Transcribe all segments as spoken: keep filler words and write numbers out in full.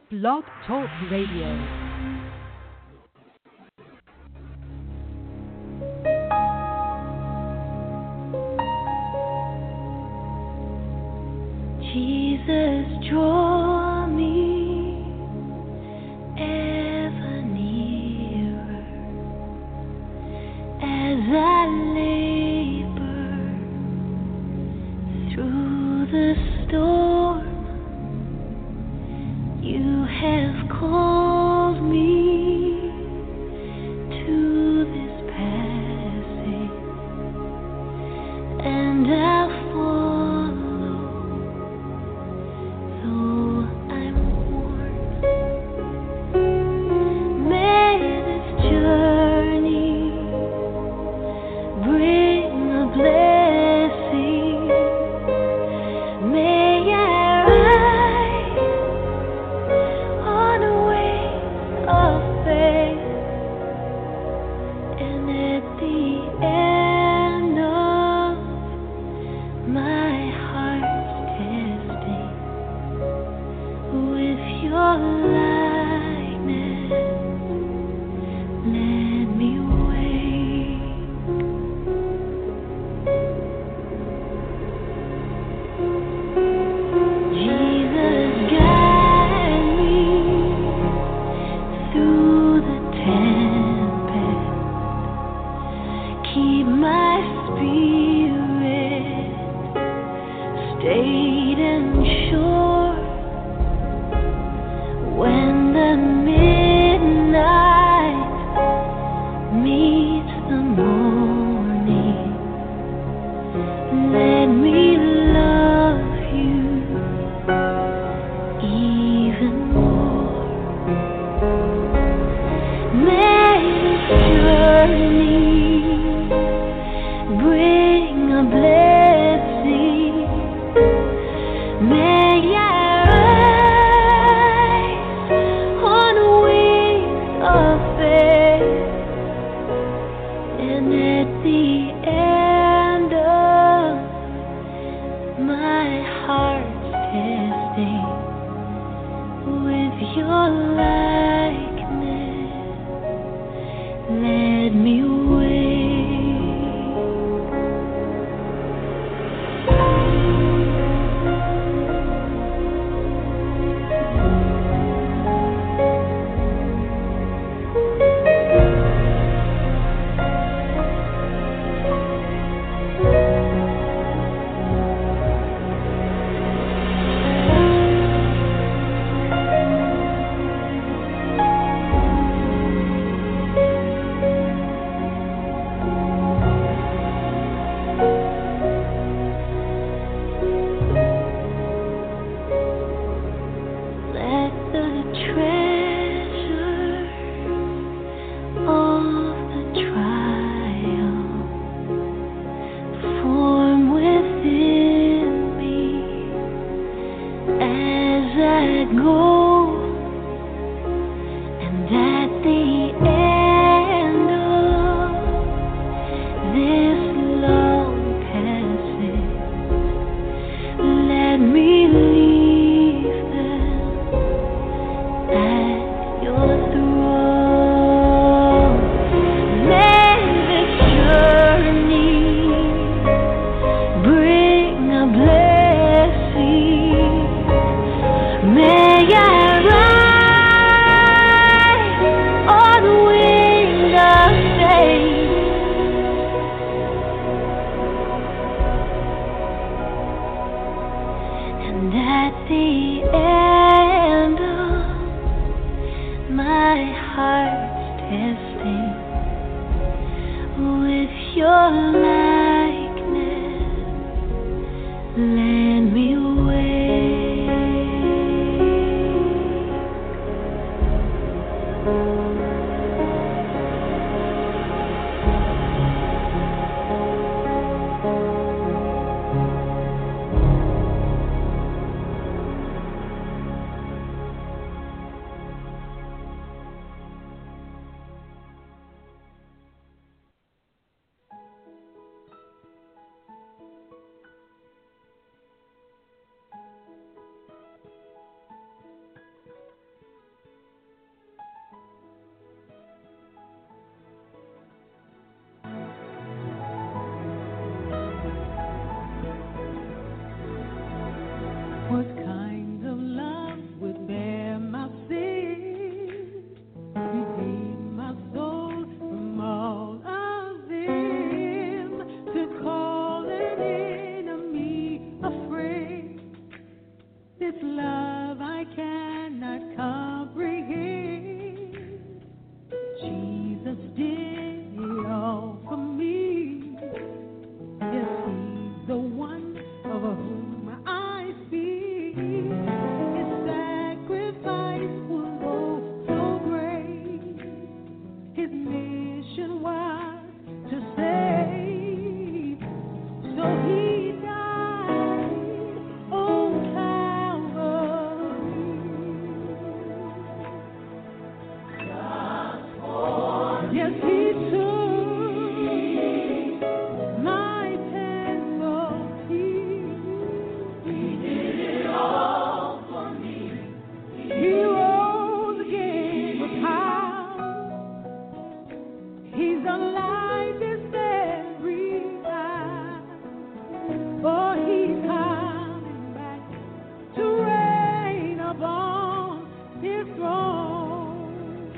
Blog Talk Radio. Jesus, draw me ever nearer as I labor through the storm. You have called me to this passage, and I'll Yes, he took my penalty. He did it all for me. He rose again with power. He's alive this very hour. Oh, he's coming back to reign upon his throne.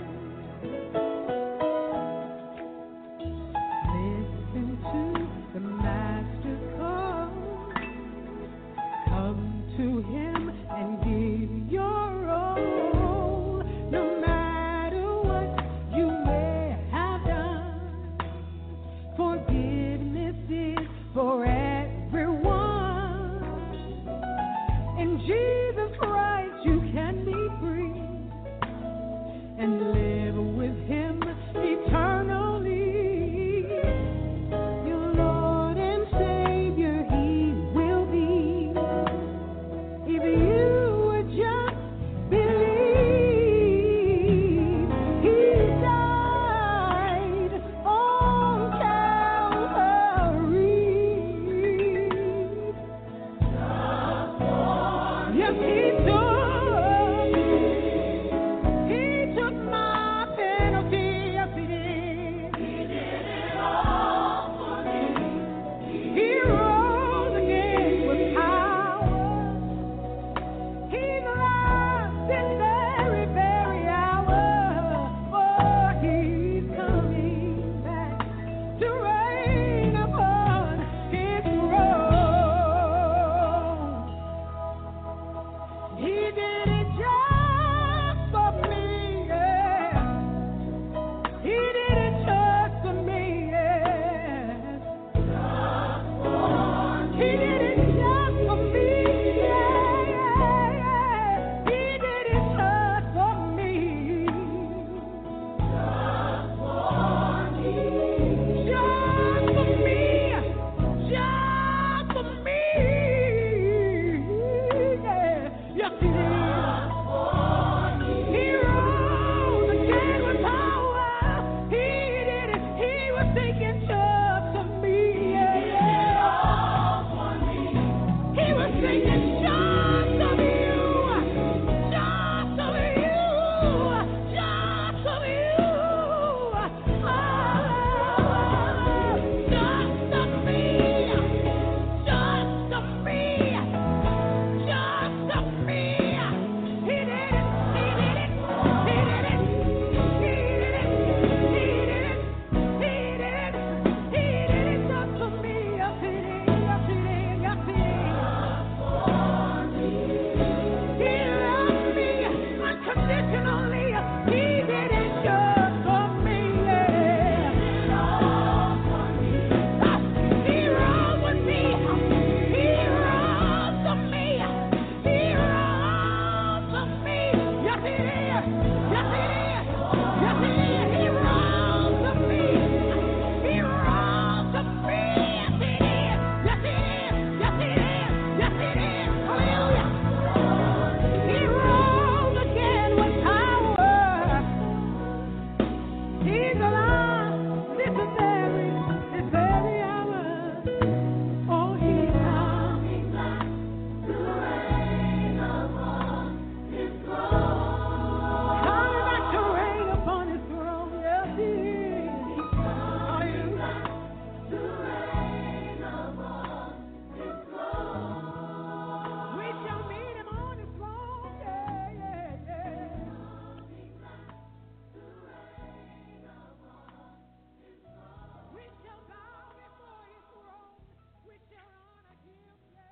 Listen to the Master call. Come to him and give your all. No matter what you may have done, forgiveness is for everyone. In Jesus Christ you can be free and live with him eternally. Your Lord and Savior he will be, if you would just believe. He died on Calvary. Yes, he took, he took my penalty. Yes, he did. He did it all for me. He rose again with power. He's alive this very, very hour. For he's coming back to reign upon his throne. He did it just for me, yeah. He did it just for me, yeah. He did it just for me, yeah, yeah, yeah. He did it just for me. Just for me. Just for me. Just for me. Yeah. Yes, he did. He rose again with power. He did it. He was thinking just of me. Yeah, yeah. He was thinking just of you. Just of you. Just of you. Oh, just of me. Just of me. Just of me. He did it. He did it. He did it. He did it. He did it. He did it. He did it just for me. Yes, he did. Yes, he did. Yes, he did. He loved me unconditionally. He did it just for me. Yeah. He rose with me. He rose for me. He rose for me. Yes, he did. Yes, he did. Yes, he did. He rose for me. He rose for me. Yes, he did. Yes, he did. Yes, he did. Yes, he did. Hallelujah. He rose again with power. He's alive. This is very, this very hour. Oh, he's coming back to reign upon his throne. Coming back to reign upon his throne. Yes, he is. Hallelujah. To reign upon his throne. We shall meet him on his throne. Yeah, yeah, yeah. We shall bow before his throne. We shall honor him.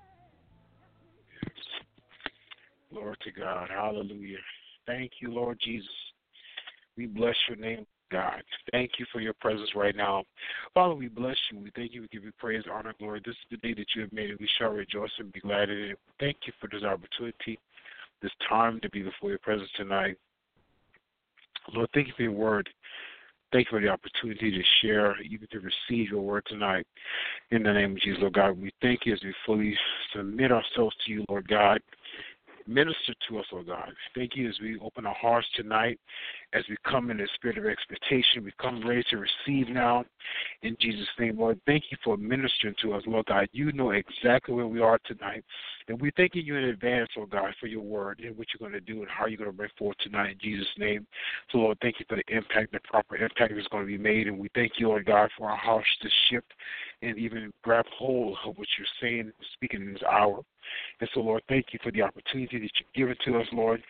Yeah. Glory to God. Hallelujah. Thank you, Lord Jesus. We bless your name, God. Thank you for your presence right now. Father, we bless you. We thank you. We give you praise, honor, glory. This is the day that you have made, and we shall rejoice and be glad in it. Thank you for this opportunity, this time to be before your presence tonight. Lord, thank you for your word. Thank you for the opportunity to share, even to receive your word tonight. In the name of Jesus, Lord God, we thank you as we fully submit ourselves to you, Lord God. Minister to us, oh God. Thank you as we open our hearts tonight, as we come in the spirit of expectation. We come ready to receive now in Jesus' name, Lord. Thank you for ministering to us, Lord God. You know exactly where we are tonight. And we're thanking you in advance, oh God, for your word and what you're going to do and how you're going to bring forth tonight in Jesus' name. So, Lord, thank you for the impact, the proper impact that's going to be made. And we thank you, Lord God, for our hearts to shift and even grab hold of what you're saying and speaking in this hour. And so, Lord, thank you for the opportunity that you've given to us, Lord,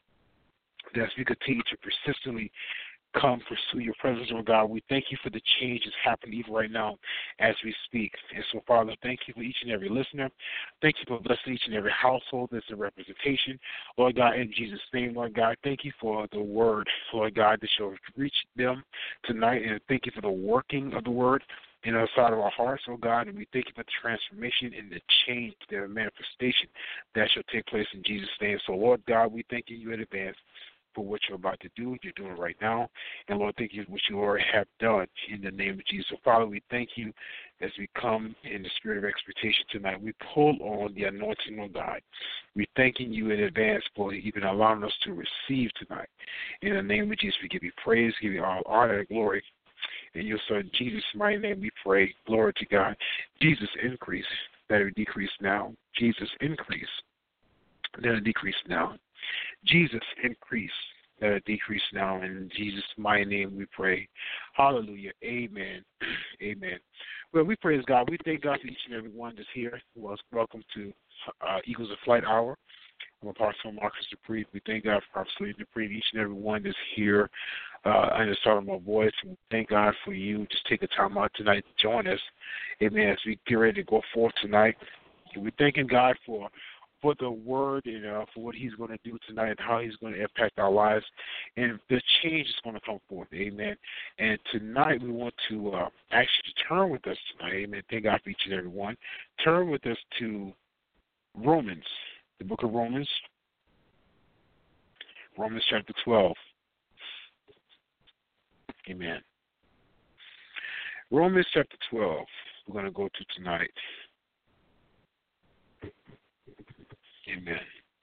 that as we continue to persistently come pursue your presence, Lord God, we thank you for the change that's happening even right now as we speak. And so, Father, thank you for each and every listener. Thank you for blessing each and every household that's in representation. Lord God, in Jesus' name, Lord God, thank you for the word, Lord God, that shall reach them tonight. And thank you for the working of the word in the side of our hearts, oh God, and we thank you for the transformation and the change, the manifestation that shall take place in Jesus' name. So, Lord God, we thank you in advance for what you're about to do. You're doing it right now. And, Lord, thank you for what you already have done in the name of Jesus. So, Father, we thank you as we come in the spirit of expectation tonight. We pull on the anointing of God. We're thanking you in advance for even allowing us to receive tonight. In the name of Jesus, we give you praise, give you all honor and glory. In your Son, Jesus' mighty name, we pray. Glory to God. Jesus, increase. Let it decrease now. Jesus, increase. Let it decrease now. Jesus, increase. Let it decrease now. In Jesus' mighty name, we pray. Hallelujah. Amen. Amen. Well, we praise God. We thank God for each and every one that's here. Welcome to uh, Eagles of Flight Hour. I'm Apostle Marcus Dupree. We thank God for Apostle Dupree, each and every one that's here uh, under the sound of my voice. We thank God for you. Just take a time out tonight to join us. Amen. As we get ready to go forth tonight, we're thanking God for for the word and uh, for what he's going to do tonight and how he's going to impact our lives and the change is going to come forth. Amen. And tonight we want to uh, actually turn with us tonight. Amen. Thank God for each and every one. Turn with us to Romans. The book of Romans, Romans chapter twelve. Amen. Romans chapter twelve, we're going to go to tonight. Amen.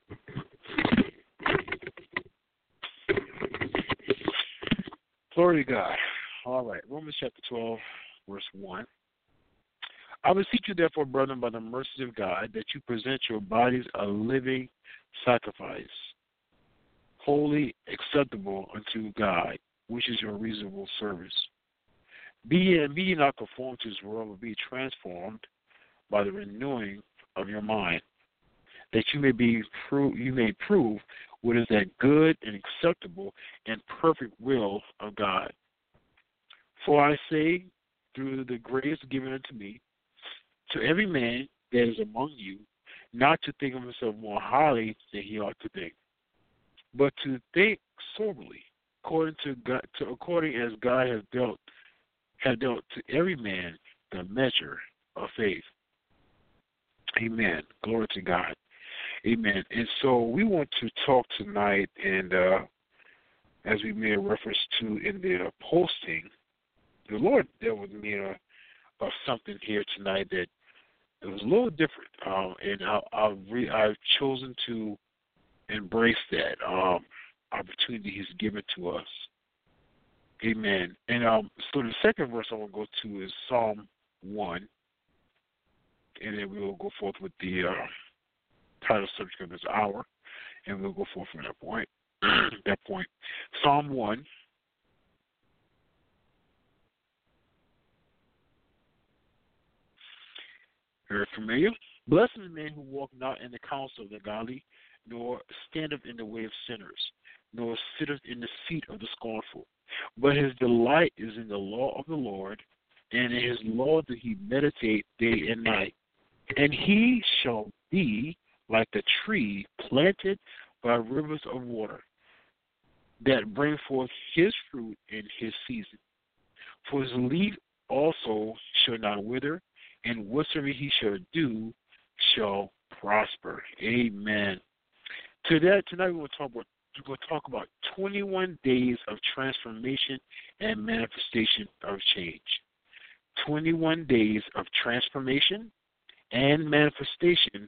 Glory to God. All right, Romans chapter twelve, verse one. I beseech you, therefore, brethren, by the mercies of God, that you present your bodies a living sacrifice, holy, acceptable unto God, which is your reasonable service. Be ye, be ye not conformed to this world, but be transformed by the renewing of your mind, that you may be prove, you may prove what is that good and acceptable and perfect will of God. For I say, through the grace given unto me, to every man that is among you, not to think of himself more highly than he ought to think, but to think soberly, according to God, to according as God has dealt, has dealt to every man the measure of faith. Amen. Glory to God. Amen. And so we want to talk tonight, and uh, as we made a reference to in the posting, the Lord dealt with me uh, of something here tonight that it was a little different, um, and I, I've, re- I've chosen to embrace that um, opportunity He's given to us. Amen. And um, so the second verse I want to go to is Psalm one, and then we will go forth with the uh, title subject of this hour, and we'll go forth from that point. that point, Psalm one. Very familiar. Blessed is the man who walk not in the counsel of the godly, nor standeth in the way of sinners, nor sitteth in the seat of the scornful. But his delight is in the law of the Lord, and in his law doth he meditate day and night. And he shall be like the tree planted by rivers of water, that bring forth his fruit in his season. For his leaf also shall not wither, and whatsoever he shall do shall prosper. Amen. Today, tonight we're going to talk about we're going to talk about twenty-one days of transformation and manifestation of change. twenty-one days of transformation and manifestation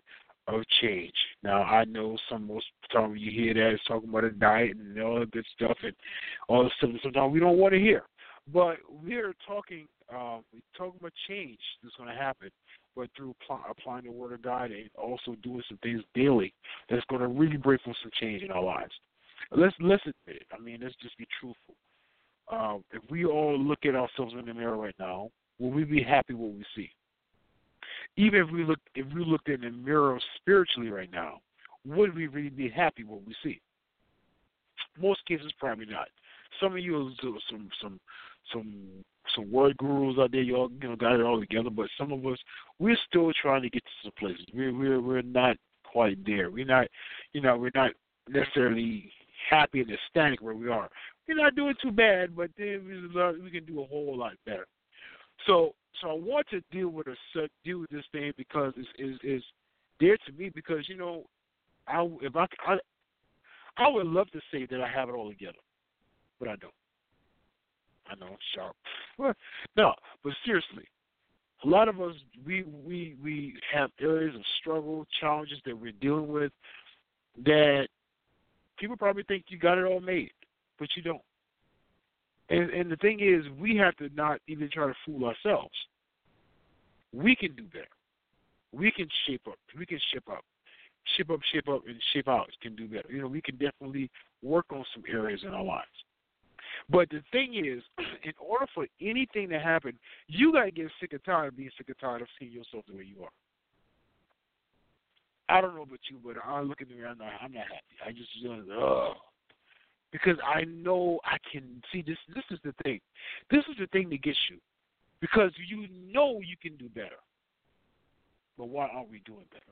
of change. Now, I know some most time when you hear that, it's talking about a diet and all that good stuff and all the stuff that sometimes we don't want to hear. But we're talking, um, we're talking about change that's going to happen, but through pl- applying the Word of God and also doing some things daily that's going to really bring forth some change in our lives. Let's let's admit it. I mean, let's just be truthful. Um, if we all look at ourselves in the mirror right now, will we be happy with what we see? Even if we look, if we looked in the mirror spiritually right now, would we really be happy with what we see? Most cases, probably not. Some of you are some some some some word gurus out there. You all you know got it all together, but some of us, we're still trying to get to some places. We're we're we're not quite there. We're not, you know, we're not necessarily happy and ecstatic where we are. We're not doing too bad, but then we, we can do a whole lot better. So, so I want to deal with a deal with this thing because it's is is dear to me because you know, I if I, I I would love to say that I have it all together, but I don't. I know I'm sharp. No, but seriously, a lot of us we we we have areas of struggle, challenges that we're dealing with that people probably think you got it all made, but you don't. And, and the thing is, we have to not even try to fool ourselves. We can do better. We can shape up. We can shape up. Shape up, shape up, and shape out can do better. You know, we can definitely work on some areas in our lives. But the thing is, in order for anything to happen, you got to get sick and tired of being sick and tired of seeing yourself the way you are. I don't know about you, but I look at me and I'm not, I'm not happy. I just feel like, ugh. Because I know I can see this. This is the thing. This is the thing that gets you. Because you know you can do better. But why aren't we doing better?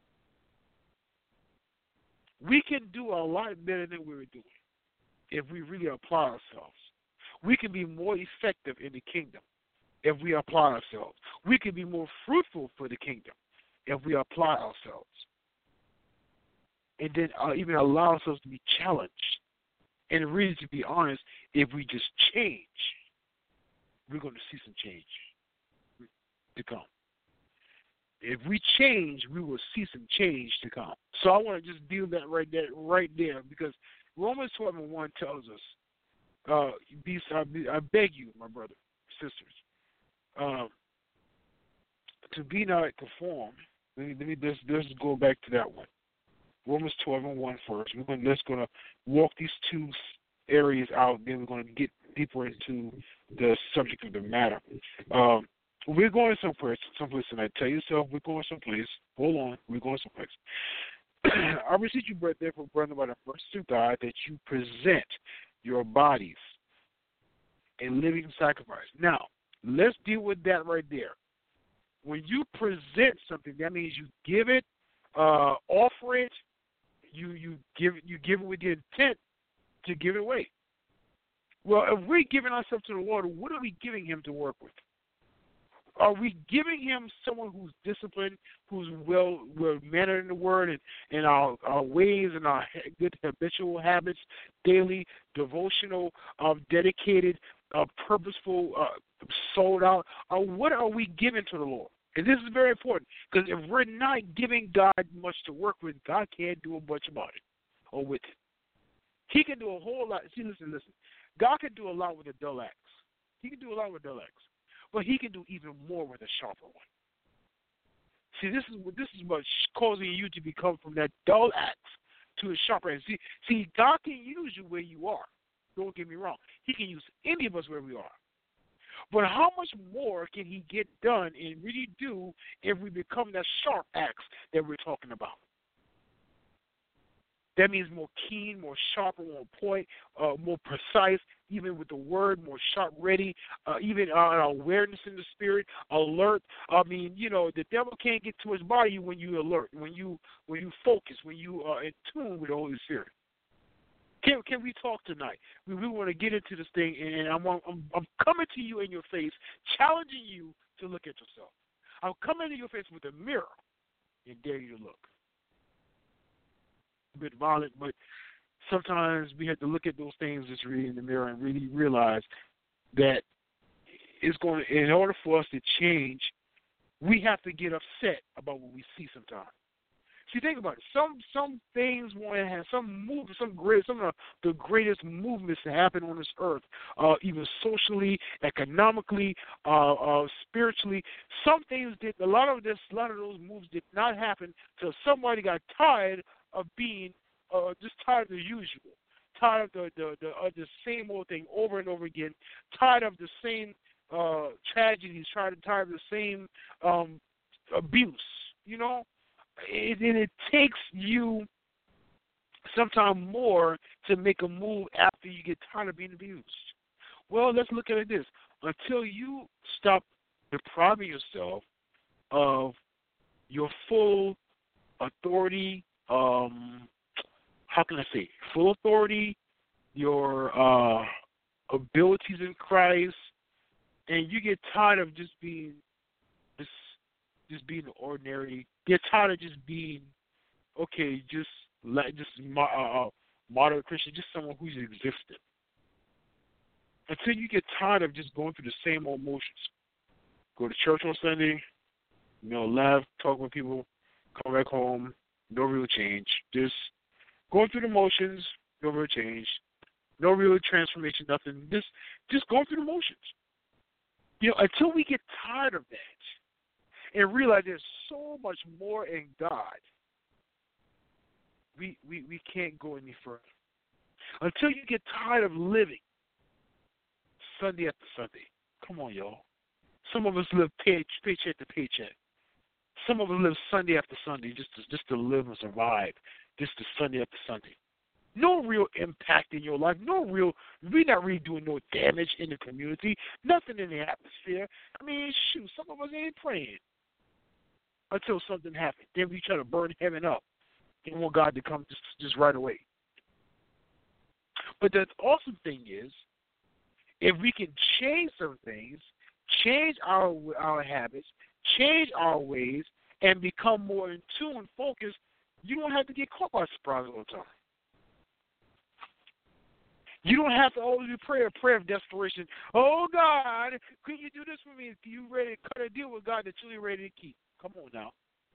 We can do a lot better than we were doing if we really apply ourselves. We can be more effective in the kingdom if we apply ourselves. We can be more fruitful for the kingdom if we apply ourselves. And then uh, even allow ourselves to be challenged. And really, to be honest, if we just change, we're going to see some change to come. If we change, we will see some change to come. So I want to just deal that right there, right there, because Romans twelve and one tells us, uh, be, I, be, I beg you, my brother, sisters, um, to be not conformed. Let me, let me let's, let's go back to that one. Romans twelve and one first. We're going, let's going to walk these two areas out, then we're going to get deeper into the subject of the matter. Um, we're going someplace, someplace tonight. Tell yourself we're going someplace. Hold on, we're going someplace. I beseech you, brethren, therefore, brethren, by the mercy of God, that you present your bodies a living sacrifice. Now, let's deal with that right there. When you present something, that means you give it, uh, offer it, you you give you give it with the intent to give it away. Well, if we're giving ourselves to the Lord, what are we giving Him to work with? Are we giving Him someone who's disciplined, who's well well mannered in the Word, and, and our, our ways and our good habitual habits, daily, devotional, uh, dedicated, uh, purposeful, uh, sold out? Or what are we giving to the Lord? And this is very important, because if we're not giving God much to work with, God can't do a bunch about it or with it. He can do a whole lot. See, listen, listen. God can do a lot with a dull axe. He can do a lot with a dull axe. But He can do even more with a sharper one. See, this is what this is what's causing you to become from that dull axe to a sharper axe. See, see, God can use you where you are. Don't get me wrong. He can use any of us where we are. But how much more can He get done and really do if we become that sharp axe that we're talking about? That means more keen, more sharper, more point, uh, more precise, even with the word, more sharp, ready, uh, even uh, awareness in the spirit, alert. I mean, you know, the devil can't get too much by you when you alert, when you when you focus, when you are in tune with the Holy Spirit. Can can we talk tonight? We we want to get into this thing, and I'm I'm I'm coming to you in your face, challenging you to look at yourself. I'm coming to your face with a mirror and dare you to look. A bit violent, but sometimes we have to look at those things that's really in the mirror and really realize that it's going to, in order for us to change, we have to get upset about what we see sometimes. See, think about it. Some some things want to have some move, some great, some of the greatest movements to happen on this earth, uh, even socially, economically, uh, uh, spiritually. Some things did. A lot of this, a lot of those moves did not happen till somebody got tired of being, uh, just tired of the usual, tired of the the the, uh, the same old thing over and over again, tired of the same uh, tragedies, tired tired of the same um, abuse. You know. It, and it takes you sometime more to make a move after you get tired of being abused. Well, let's look at it this. Until you stop depriving yourself of your full authority, um, how can I say, full authority, your uh, abilities in Christ, and you get tired of just being just, just being ordinary. Get tired of just being, okay, just like just uh, moderate Christian, just someone who's existing. Until you get tired of just going through the same old motions. Go to church on Sunday, you know, laugh, talk with people, come back home, no real change. Just going through the motions, no real change, no real transformation, nothing. Just just going through the motions. You know, until we get tired of that. And realize there's so much more in God, we, we we can't go any further. Until you get tired of living Sunday after Sunday. Come on, y'all. Some of us live pay, paycheck to paycheck. Some of us live Sunday after Sunday just to, just to live and survive, just to Sunday after Sunday. No real impact in your life. No real, we're not really doing no damage in the community. Nothing in the atmosphere. I mean, shoot, some of us ain't praying. Until something happens. Then we try to burn heaven up and want God to come just, just right away. But the awesome thing is, if we can change some things, change our our habits, change our ways, and become more in tune and focused, you don't have to get caught by surprise all the time. You don't have to always be praying a prayer of desperation. Oh, God, can you do this for me? Are you ready to cut a deal with God that you're ready to keep? Come on now.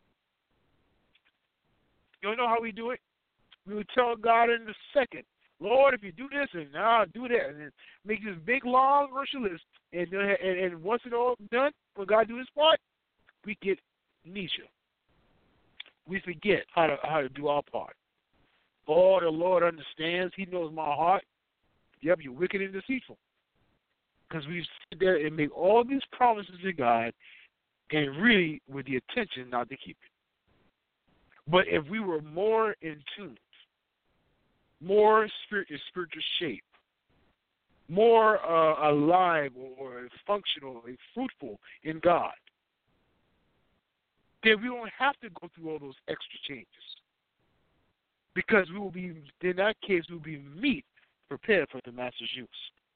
You don't know how we do it? We would tell God in a second, Lord, if you do this, and I'll do that, and then make this big, long grocery list. And, and, and once it's all done, when God do his part, we get amnesia. We forget how to how to do our part. Oh, the Lord understands. He knows my heart. Yep, you're wicked and deceitful. Because we sit there and make all these promises to God, and really with the intention not to keep it. But if we were more in tune, more spirit, in spiritual shape, more uh, alive or functional and fruitful in God, then we don't have to go through all those extra changes. Because we will be, in that case, we will be meat prepared for the Master's use.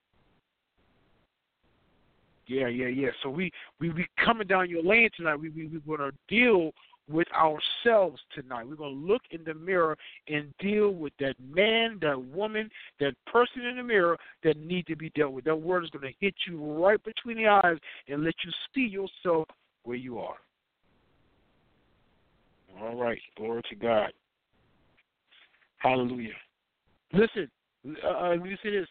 Yeah, yeah, yeah. So we we we coming down your lane tonight. We we we're going to deal with ourselves tonight. We're going to look in the mirror and deal with that man, that woman, that person in the mirror that need to be dealt with. That word is going to hit you right between the eyes and let you see yourself where you are. All right, glory to God. Hallelujah. Listen, uh, let me say this.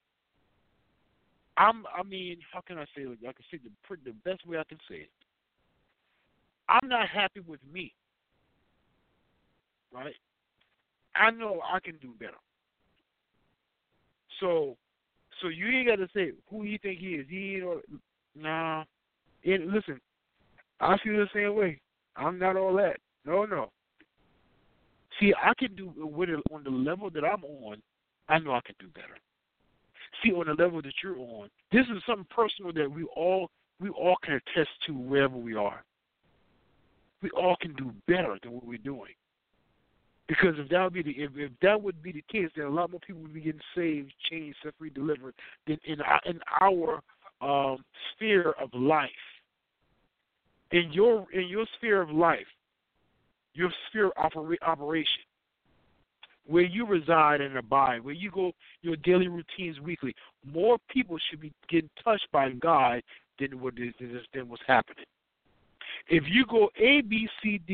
I'm, I mean, how can I say it? I can say the, the best way I can say it. I'm not happy with me, right? I know I can do better. So, so you ain't got to say who you think he is. He ain't, or, nah. And listen, I feel the same way. I'm not all that. No, no. See, I can do with it on the level that I'm on. I know I can do better. See, on the level that you're on, this is something personal that we all we all can attest to wherever we are. We all can do better than what we're doing. Because if that would be the if, if that would be the case, then a lot more people would be getting saved, changed, set free, delivered than in in our um, sphere of life. In your in your sphere of life, your sphere of opera, operation, where you reside and abide, where you go your daily routines weekly, more people should be getting touched by God than what is than what's happening. If you go A, B, C, D,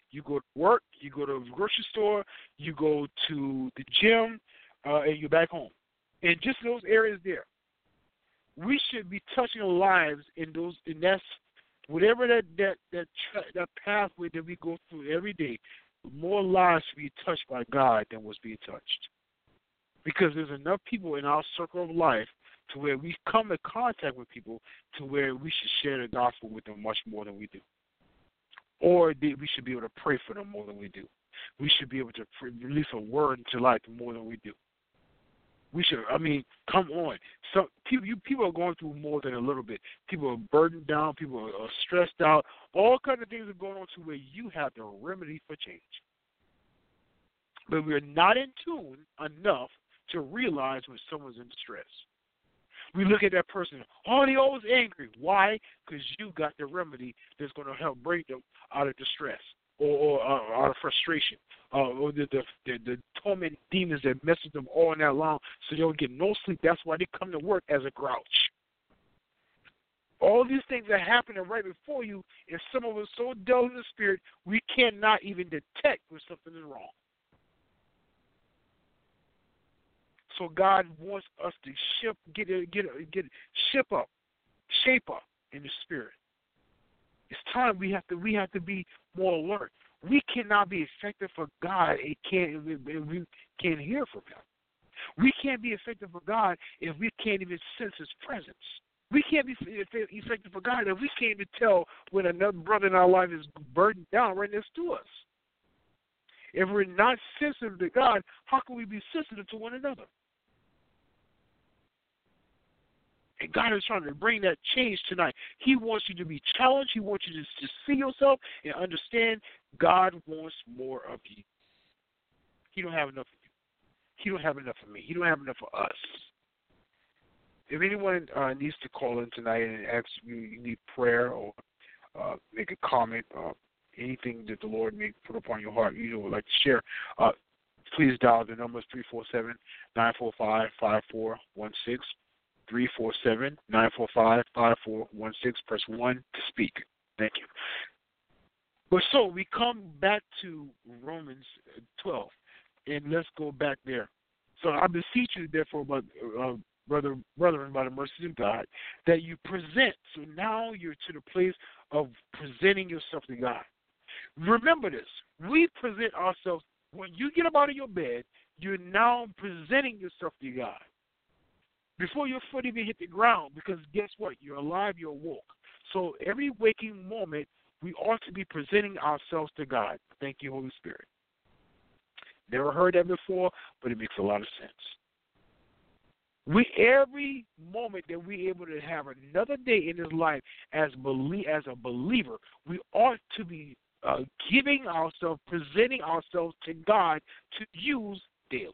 you go to work, you go to the grocery store, you go to the gym, uh, and you're back home. And just those areas there. We should be touching lives in those, and that's whatever that that that tra- that pathway that we go through every day. More lives should be touched by God than was being touched, because there's enough people in our circle of life to where we come in contact with people to where we should share the gospel with them much more than we do, or we should be able to pray for them more than we do. We should be able to release a word into life more than we do. We should, I mean, come on. Some people, you people are going through more than a little bit. People are burdened down. People are, are stressed out. All kinds of things are going on to where you have the remedy for change. But we're not in tune enough to realize when someone's in distress. We look at that person, oh, they always angry. Why? Because you got the remedy that's going to help break them out of distress or, or uh, out of frustration. Uh, or the, the, the, the torment demons that mess with them all night long so they don't get no sleep. That's why they come to work as a grouch. All these things are happening right before you, and some of us so dull in the spirit, we cannot even detect when something is wrong. So God wants us to ship, get, get, get, ship up, shape up in the spirit. It's time we have to we have to be more alert. We cannot be effective for God and can't we can't hear from Him. We can't be effective for God if we can't even sense His presence. We can't be effective for God if we can't even tell when another brother in our life is burdened down right next to us. If we're not sensitive to God, how can we be sensitive to one another? And God is trying to bring that change tonight. He wants you to be challenged. He wants you to, to see yourself and understand God wants more of you. He don't have enough of you. He don't have enough of me. He don't have enough of us. If anyone uh, needs to call in tonight and ask you, you need prayer or uh, make a comment, uh, anything that the Lord may put upon your heart, you would like to share, uh, please dial the numbers three four seven, nine four five, five four one six. three four seven, nine four five, five four one six. Press one to speak. Thank you. But so we come back to Romans twelve, and let's go back there. So I beseech you, therefore, uh, brother, brethren, by the mercies of God, that you present. So now you're to the place of presenting yourself to God. Remember this. We present ourselves. When you get up out of your bed, you're now presenting yourself to God. Before your foot even hit the ground, because guess what? You're alive, you're woke. So every waking moment, we ought to be presenting ourselves to God. Thank you, Holy Spirit. Never heard that before, but it makes a lot of sense. We every moment that we're able to have another day in this life as belie- as a believer, we ought to be uh, giving ourselves, presenting ourselves to God to use daily.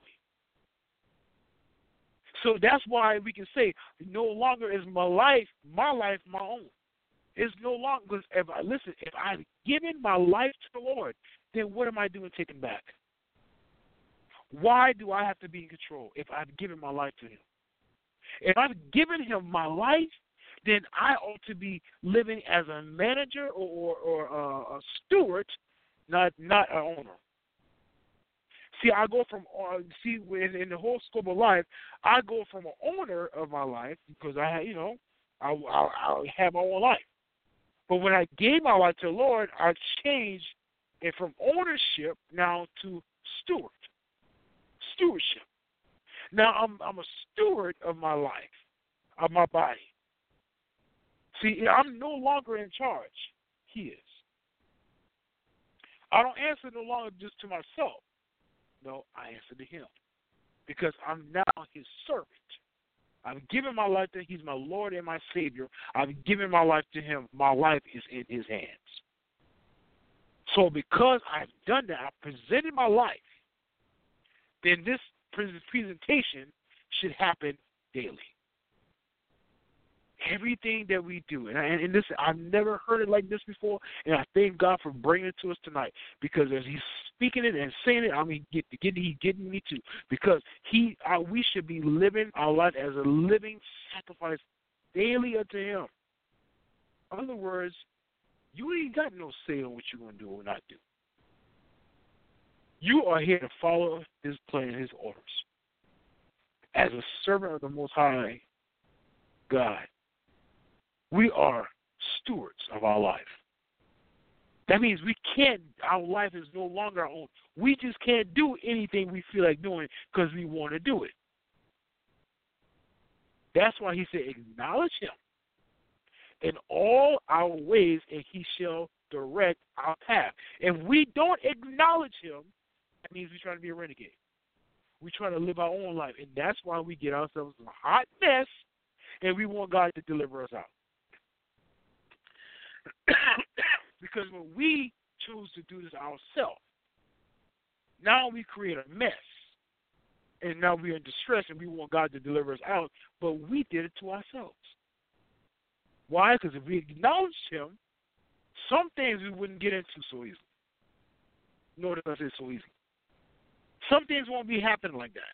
So that's why we can say, no longer is my life, my life, my own. It's no longer, because if I, listen, if I've given my life to the Lord, then what am I doing taking back? Why do I have to be in control if I've given my life to Him? If I've given Him my life, then I ought to be living as a manager or, or, or uh, a steward, not not an owner. See, I go from, uh, see, in, in the whole scope of life, I go from an owner of my life because I, you know, I, I, I have my own life. But when I gave my life to the Lord, I changed it from ownership now to steward, stewardship. Now I'm I'm a steward of my life, of my body. See, I'm no longer in charge. He is. I don't answer no longer just to myself. No, I answer to Him because I'm now His servant. I've given my life to Him. He's my Lord and my Savior. I've given my life to Him. My life is in His hands. So because I've done that, I've presented my life, then this presentation should happen daily. Everything that we do, and, I, and this, I've never heard it like this before, and I thank God for bringing it to us tonight, because as He's speaking it and saying it, I mean, get, get, He's getting me too, because He, uh, we should be living our life as a living sacrifice daily unto Him. In other words, you ain't got no say on what you're going to do or not do. You are here to follow his plan, his orders. As a servant of the Most High God, we are stewards of our life. That means we can't, our life is no longer our own. We just can't do anything we feel like doing because we want to do it. That's why he said, acknowledge him in all our ways, and he shall direct our path. If we don't acknowledge him, that means we're trying to be a renegade. We're trying to live our own life, and that's why we get ourselves in a hot mess, and we want God to deliver us out. Because when we choose to do this ourselves, now we create a mess, and now we're in distress, and we want God to deliver us out, but we did it to ourselves. Why? Because if we acknowledged him, some things we wouldn't get into so easily. Nor does it so easy. Some things won't be happening like that.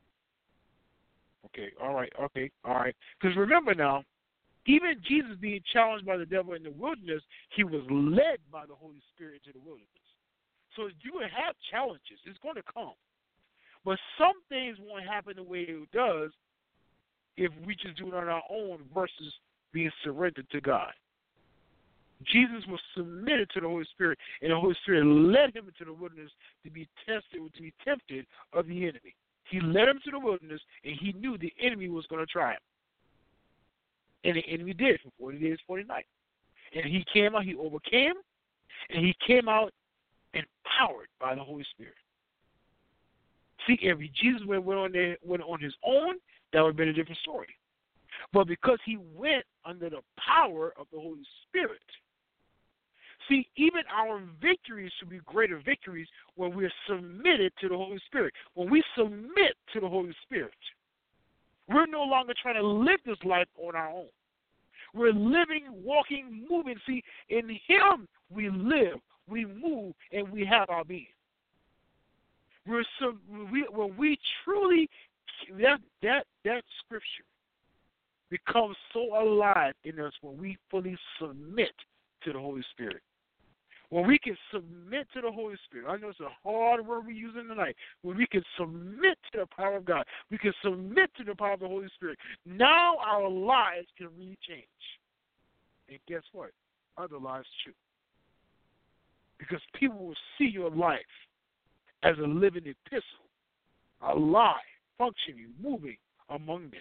Okay, all right, okay, all right. Because remember now, even Jesus being challenged by the devil in the wilderness, he was led by the Holy Spirit into the wilderness. So you will have challenges. It's going to come. But some things won't happen the way it does if we just do it on our own versus being surrendered to God. Jesus was submitted to the Holy Spirit, and the Holy Spirit led him into the wilderness to be tested, to be tempted of the enemy. He led him to the wilderness, and he knew the enemy was going to try him. And the enemy did for forty days, forty nights. And he came out, he overcame, and he came out empowered by the Holy Spirit. See, if Jesus went, went, on there, went on his own, that would have been a different story. But because he went under the power of the Holy Spirit, see, even our victories should be greater victories when we're submitted to the Holy Spirit. When we submit to the Holy Spirit, we're no longer trying to live this life on our own. We're living, walking, moving. See, in him we live, we move, and we have our being. We're so, we, when we truly, that, that, that scripture becomes so alive in us when we fully submit to the Holy Spirit. When we can submit to the Holy Spirit, I know it's a hard word we use in the night. When we can submit to the power of God, we can submit to the power of the Holy Spirit. Now our lives can really change. And guess what? Other lives too. Because people will see your life as a living epistle, alive, functioning, moving among men.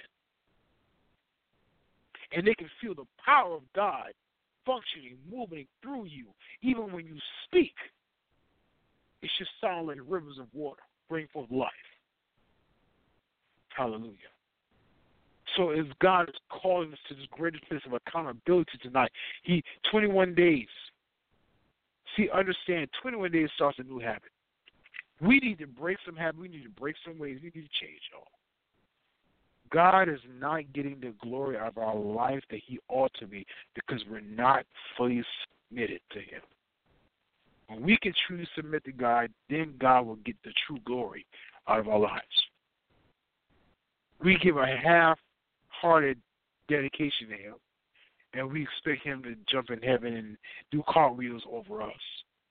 And they can feel the power of God functioning, moving through you. Even when you speak, it should sound like rivers of water, bring forth life. Hallelujah. So as God is calling us to this greater place of accountability tonight, He twenty-one days. See, understand, twenty-one days starts a new habit. We need to break some habits. We need to break some ways. We need to change, y'all. God is not getting the glory of our life that He ought to be because we're not fully submitted to Him. When we can truly submit to God, then God will get the true glory out of our lives. We give a half-hearted dedication to Him, and we expect Him to jump in heaven and do cartwheels over us.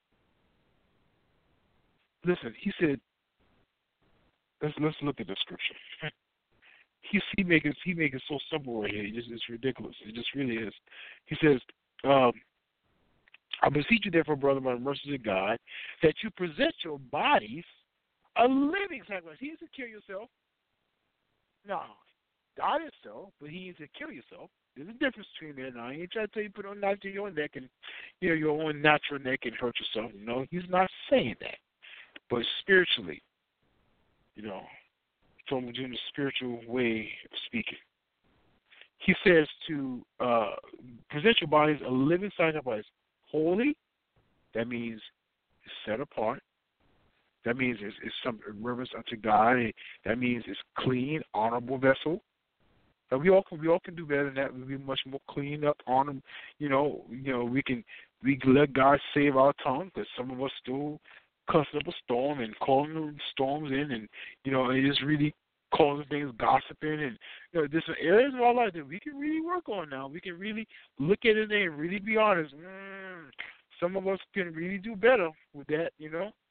Listen, He said, let's, let's look at the scripture. He he make it he make it so simple right here. It's just it's ridiculous. It just really is. He says, um, "I beseech you, therefore, brother, by the mercies of God, that you present your bodies a living sacrifice." He didn't say kill yourself. No, God is so, but He didn't say kill yourself. There's a difference between that. Now, He ain't trying to tell you put on knife to your neck and you know your own natural neck and hurt yourself. No, He's not saying that. But spiritually, you know. Told him in the spiritual way of speaking. He says to uh, present your bodies a living sacrifice, holy. That means it's set apart. That means it's, it's some reverence unto God. That means it's clean, honorable vessel. But we all can we all can do better than that. We'll be much more clean up, honor. You know, you know we can we can let God save our tongue because some of us still cussing up a storm and calling the storms in, and you know it just really causing things, gossiping, and you know there's some areas of our life that we can really work on now. We can really look at it and really be honest. Mm, some of us can really do better with that, you know.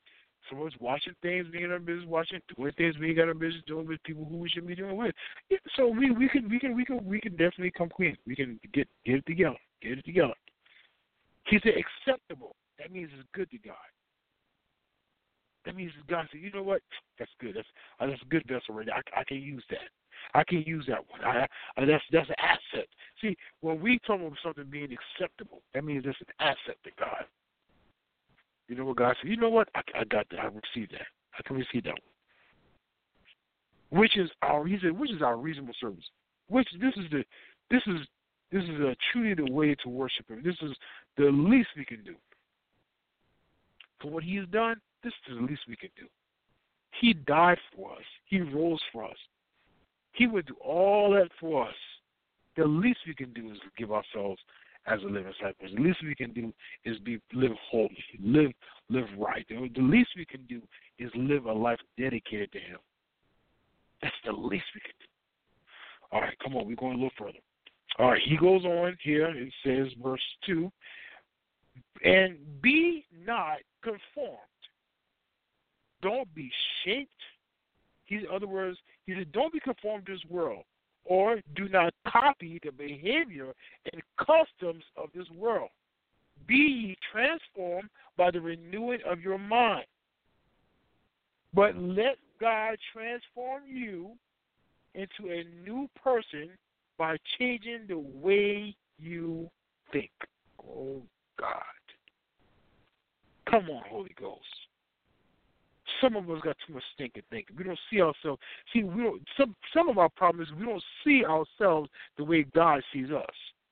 Some of us watching things, being in our business, watching doing things we ain't got our business doing with people who we shouldn't be doing with. Yeah, so we we can we can we can we can definitely come clean. We can get get it together. Get it together. He said acceptable. That means it's good to God. That means God said, you know what? That's good. That's uh, that's a good vessel right there. I, I can use that. I can use that one. I, I, that's that's an asset. See, when we talk about something being acceptable, that means it's an asset to God. You know what God said? You know what? I, I got that. I received that. I can receive that one. Which is our he said, which is our reasonable service. Which this is the this is this is a truly the way to worship Him. This is the least we can do. For what He has done, this is the least we can do. He died for us. He rose for us. He would do all that for us. The least we can do is give ourselves as a living sacrifice. The least we can do is be live holy, live live right. The, the least we can do is live a life dedicated to Him. That's the least we can do. All right, come on, we're going a little further. All right, he goes on here. It says, verse two, and be not conformed. Don't be shaped. He, in other words, he said, don't be conformed to this world, or do not copy the behavior and customs of this world. Be ye transformed by the renewing of your mind. But let God transform you into a new person by changing the way you think. Oh, God. Come on, Holy Ghost. Some of us got too much stinking thinking. We don't see ourselves. See, we don't. Some some of our problems is we don't see ourselves the way God sees us.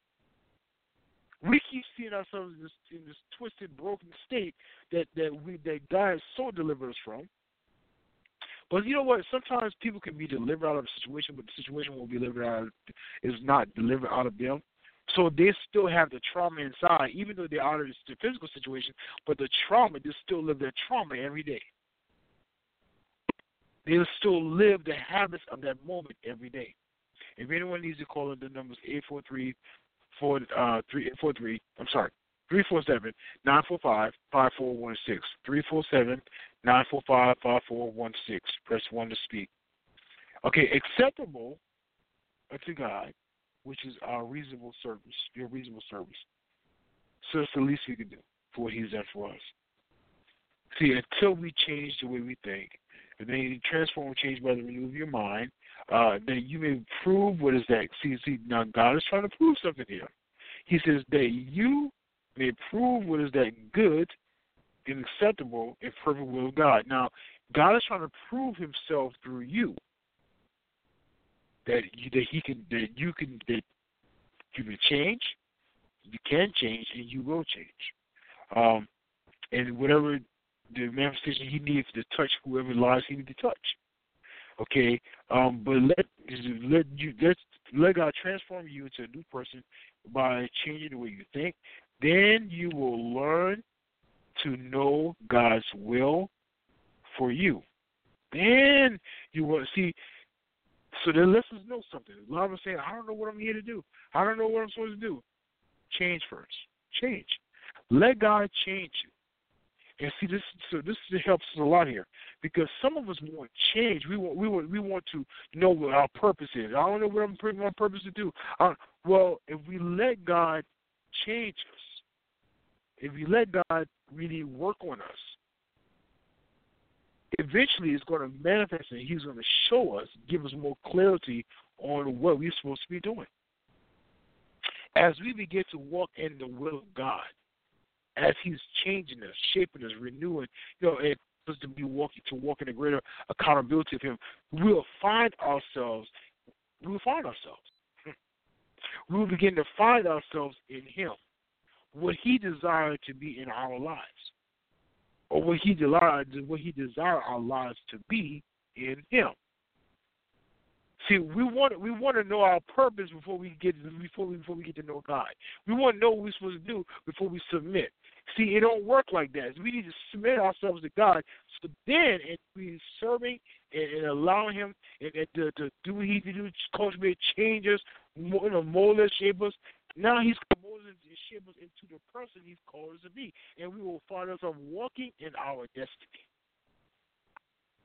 We keep seeing ourselves in this, in this twisted, broken state that that we that God has so delivered us from. But you know what? Sometimes people can be delivered out of a situation, but the situation won't be delivered out of, is not delivered out of them. So they still have the trauma inside, even though they're out of the physical situation. But the trauma, they still live their trauma every day. They'll still live the habits of that moment every day. If anyone needs to call in, the number is eight four three, four three, I'm sorry, three four seven, nine four five, five four one six. three four seven, nine four five, five four one six. Press one to speak. Okay, acceptable unto God, which is our reasonable service, your reasonable service. So it's the least we can do for what He's done for us. See, until we change the way we think, and then you transform and change by the renewal of your mind, uh, then you may prove what is that. See, see, now God is trying to prove something here. He says that you may prove what is that good and acceptable and perfect will of God. Now, God is trying to prove Himself through you. That you, that He can, that you can, that you can change, you can change, and you will change. Um, and whatever the manifestation He needs to touch whoever lives He needs to touch. Okay, um, but let let you let let God transform you into a new person by changing the way you think. Then you will learn to know God's will for you. Then you will see. So then let us know something. A lot of us saying, I don't know what I'm here to do. I don't know what I'm supposed to do. Change first. Change. Let God change you. And see, this so this helps us a lot here, because some of us want change. We want we want we want to know what our purpose is. I don't know what I'm my purpose to do. Uh, well, if we let God change us, if we let God really work on us, eventually it's going to manifest, and He's going to show us, give us more clarity on what we're supposed to be doing. As we begin to walk in the will of God, as He's changing us, shaping us, renewing, you know, and us to be walking to walk in a greater accountability of Him, we'll find ourselves. We'll find ourselves. We'll begin to find ourselves in Him, what He desired to be in our lives, or what He desired, what He desired our lives to be in Him. See, we want we want to know our purpose before we get before we before we get to know God. We want to know what we're supposed to do before we submit. See, it don't work like that. We need to submit ourselves to God. So then, and we serving and, and allowing Him and, and to, to do what He needs to do, cultivate, change us, you know, mold us, shape us. Now He's molded us and shape us into the person He's called us to be, and we will find ourselves walking in our destiny.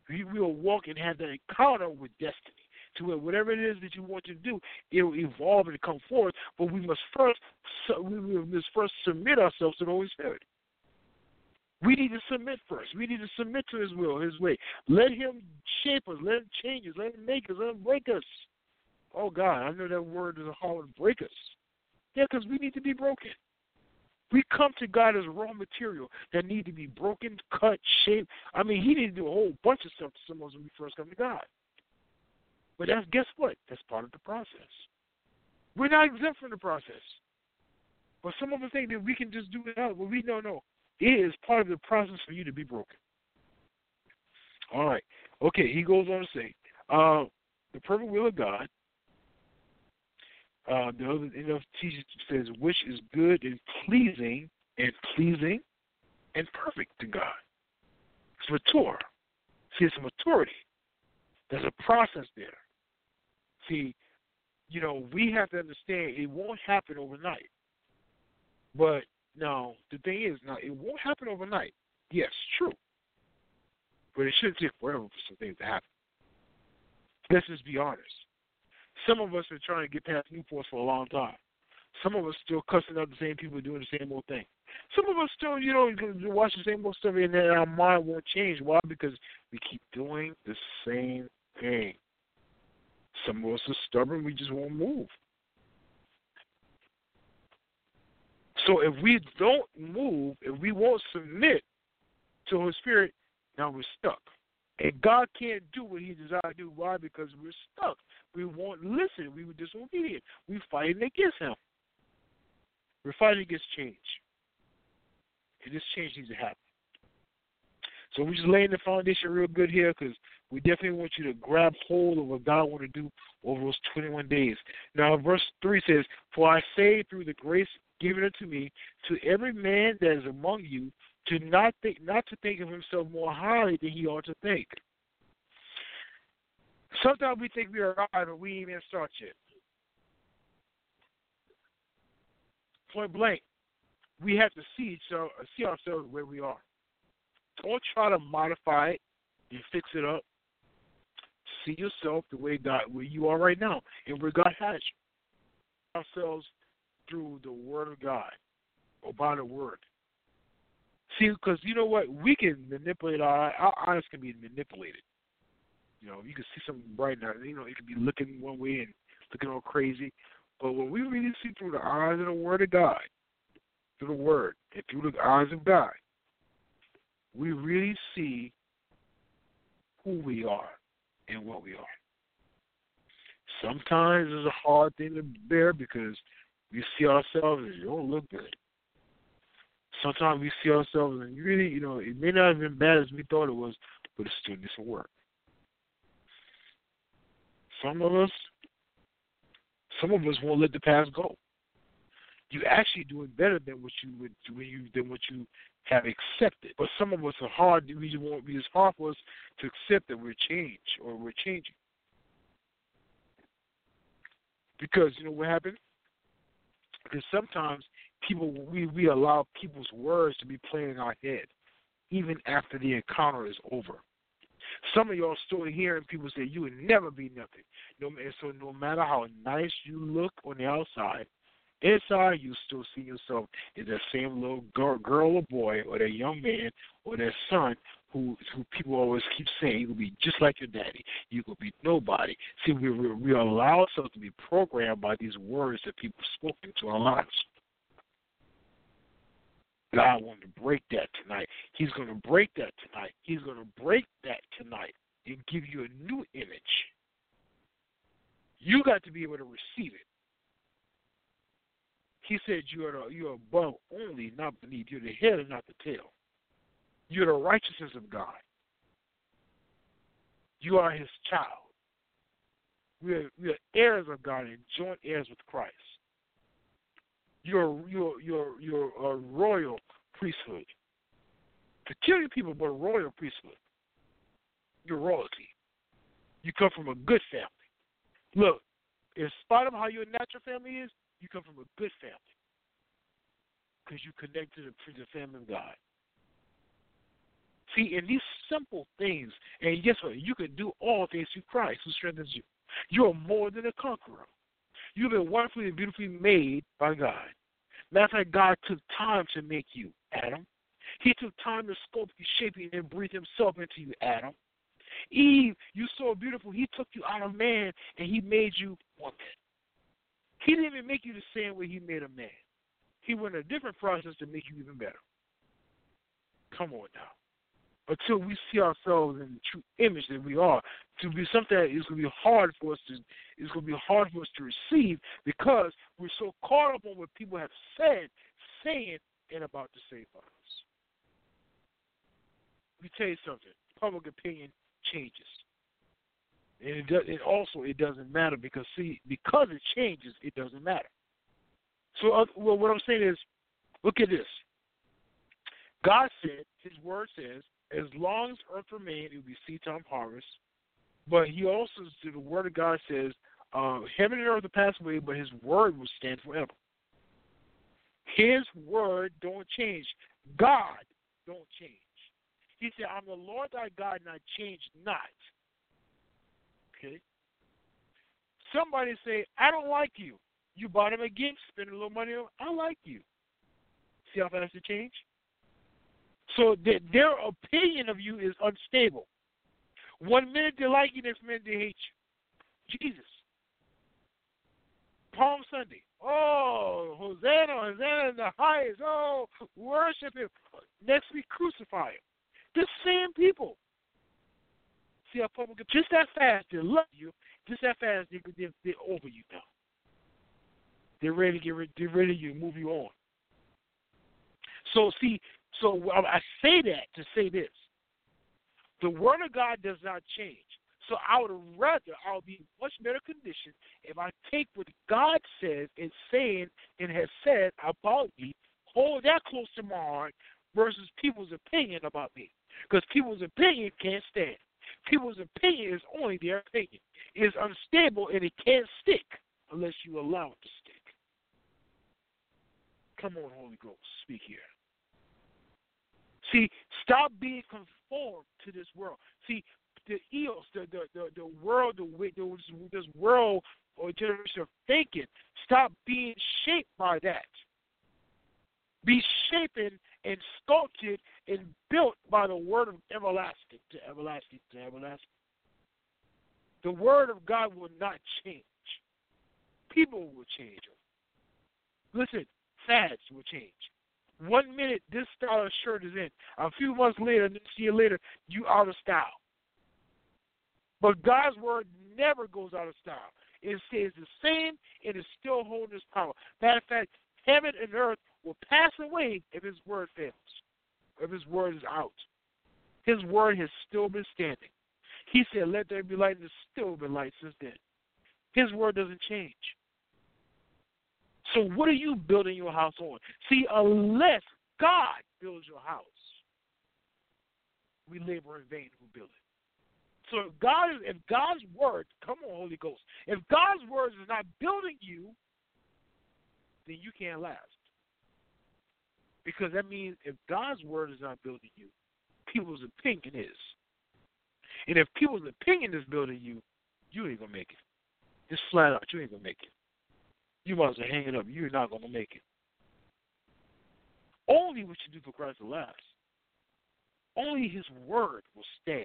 We will walk and have that encounter with destiny. To where whatever it is that you want to do, it will evolve and come forth. But we must first, we must first submit ourselves to the Holy Spirit. We need to submit first. We need to submit to His will, His way. Let Him shape us. Let Him change us. Let Him make us. Let Him break us. Oh God, I know that word is a hard to break us. Yeah, because we need to be broken. We come to God as raw material that need to be broken, cut, shaped. I mean, He needs to do a whole bunch of stuff to some of us when we first come to God. But that's, guess what? That's part of the process. We're not exempt from the process. But some of us think that we can just do it out. Well, we don't know. It is part of the process for you to be broken. All right. Okay, he goes on to say, uh, the perfect will of God, uh, the other enough teaches says, which is good and pleasing and pleasing and perfect to God. It's mature. See, it's a maturity. There's a process there. See, you know, we have to understand it won't happen overnight. But now, the thing is, now it won't happen overnight. Yes, true. But it shouldn't take forever for some things to happen. Let's just be honest. Some of us are trying to get past Newports for a long time. Some of us still cussing out the same people doing the same old thing. Some of us still, you know, watch the same old stuff and then our mind won't change. Why? Because we keep doing the same thing. Some of us are stubborn. We just won't move. So if we don't move, if we won't submit to the Holy Spirit, now we're stuck. And God can't do what He desires to do. Why? Because we're stuck. We won't listen. We were disobedient. We're fighting against Him. We're fighting against change. And this change needs to happen. So we're just laying the foundation real good here because we definitely want you to grab hold of what God wants to do over those twenty-one days. Now, verse three says, for I say through the grace given unto me, to every man that is among you, to not think, not to think of himself more highly than he ought to think. Sometimes we think we are right, but we ain't even start yet. Point blank, we have to see each other, see ourselves where we are. Don't try to modify it and fix it up. See yourself the way God, where you are right now, and where God has you. Ourselves through the Word of God, or by the Word. See, because you know what? We can manipulate our, our eyes can be manipulated. You know, you can see something bright now. You know, it can be looking one way and looking all crazy. But when we really see through the eyes of the Word of God, through the Word, and through the eyes of God, we really see who we are and what we are. Sometimes it's a hard thing to bear because we see ourselves and it don't look good. Sometimes we see ourselves and really, you know, it may not have been bad as we thought it was, but it still needs some work. Some of us, some of us won't let the past go. You're actually doing better than what you would when you than what you have accepted. But some of us are hard. We just won't be as hard for us to accept that we're changed or we're changing. Because you know what happened? Because sometimes people we, we allow people's words to be playing in our head, even after the encounter is over. Some of y'all still hearing people say you would never be nothing. No, and so no matter how nice you look on the outside, inside you still see yourself as that same little girl, girl or boy, or that young man, or that son who who people always keep saying you'll be just like your daddy. You could be nobody. See, we we, we allow ourselves to be programmed by these words that people spoke into our lives. God wanted to break that tonight. He's going to break that tonight. He's going to break that tonight and give you a new image. You got to be able to receive it. He said you are the, you are above only, not beneath. You're the head and not the tail. You're the righteousness of God. You are His child. We are, we are heirs of God and joint heirs with Christ. You're you're you're you're a royal priesthood. Peculiar people, but a royal priesthood. You're royalty. You come from a good family. Look, in spite of how your natural family is, you come from a good family because you connect to the, to the family of God. See, in these simple things, and guess what? You can do all things through Christ who strengthens you. You're more than a conqueror. You've been wonderfully and beautifully made by God. Matter of fact, God took time to make you, Adam. He took time to sculpt you, shape you, and breathe himself into you, Adam. Eve, you're so beautiful. He took you out of man, and he made you woman. He didn't even make you the same way he made a man. He went a different process to make you even better. Come on now. Until we see ourselves in the true image that we are, to be something that is going to be hard for us to, it's going to be hard for us to receive because we're so caught up on what people have said, saying, and about to say about us. Let me tell you something. Public opinion changes, and it, does, it also it doesn't matter because see because it changes, it doesn't matter. So, uh, well, what I'm saying is, look at this. God said, His Word says, as long as earth remains, it will be seed time harvest. But He also, the Word of God says, uh, heaven and earth will pass away, but His Word will stand forever. His Word don't change. God don't change. He said, I'm the Lord thy God, and I change not. Okay? Somebody say, I don't like you. You bought him again, spending a little money on him. I like you. See how fast it changed? So th- their opinion of you is unstable. One minute they like you, next minute they hate you. Jesus. Palm Sunday. Oh, Hosanna, Hosanna in the highest. Oh, worship him. Next week, crucify him. The same people. See how public, just that fast they love you, just that fast they, they're, they're over you now. They're ready to get rid, they're ready to move you on. So see, so I say that to say this. The Word of God does not change. So I would rather, I'll be in much better condition if I take what God says and saying and has said about me, hold that close to my heart versus people's opinion about me. Because people's opinion can't stand. People's opinion is only their opinion. It is unstable and it can't stick unless you allow it to stick. Come on, Holy Ghost, speak here. See, stop being conformed to this world. See, the eos, the the the, the world, the this, this world or generation of thinking, stop being shaped by that. Be shapen and sculpted and built by the word of everlasting to everlasting to everlasting. The word of God will not change. People will change. Listen, fads will change. One minute, this style of shirt is in. A few months later, next year later, you out of style. But God's word never goes out of style. It stays the same, and it's still holding its power. Matter of fact, heaven and earth will pass away if his word fails, if his word is out. His word has still been standing. He said, let there be light, and there's still been light since then. His word doesn't change. So what are you building your house on? See, unless God builds your house, we labor in vain who build it. So if God, if God's word, come on, Holy Ghost, if God's word is not building you, then you can't last. Because that means if God's word is not building you, people's opinion is. And if people's opinion is building you, you ain't going to make it. Just flat out, you ain't going to make it. You might as well hang it up. You're not going to make it. Only what you do for Christ will last. Only his word will stand.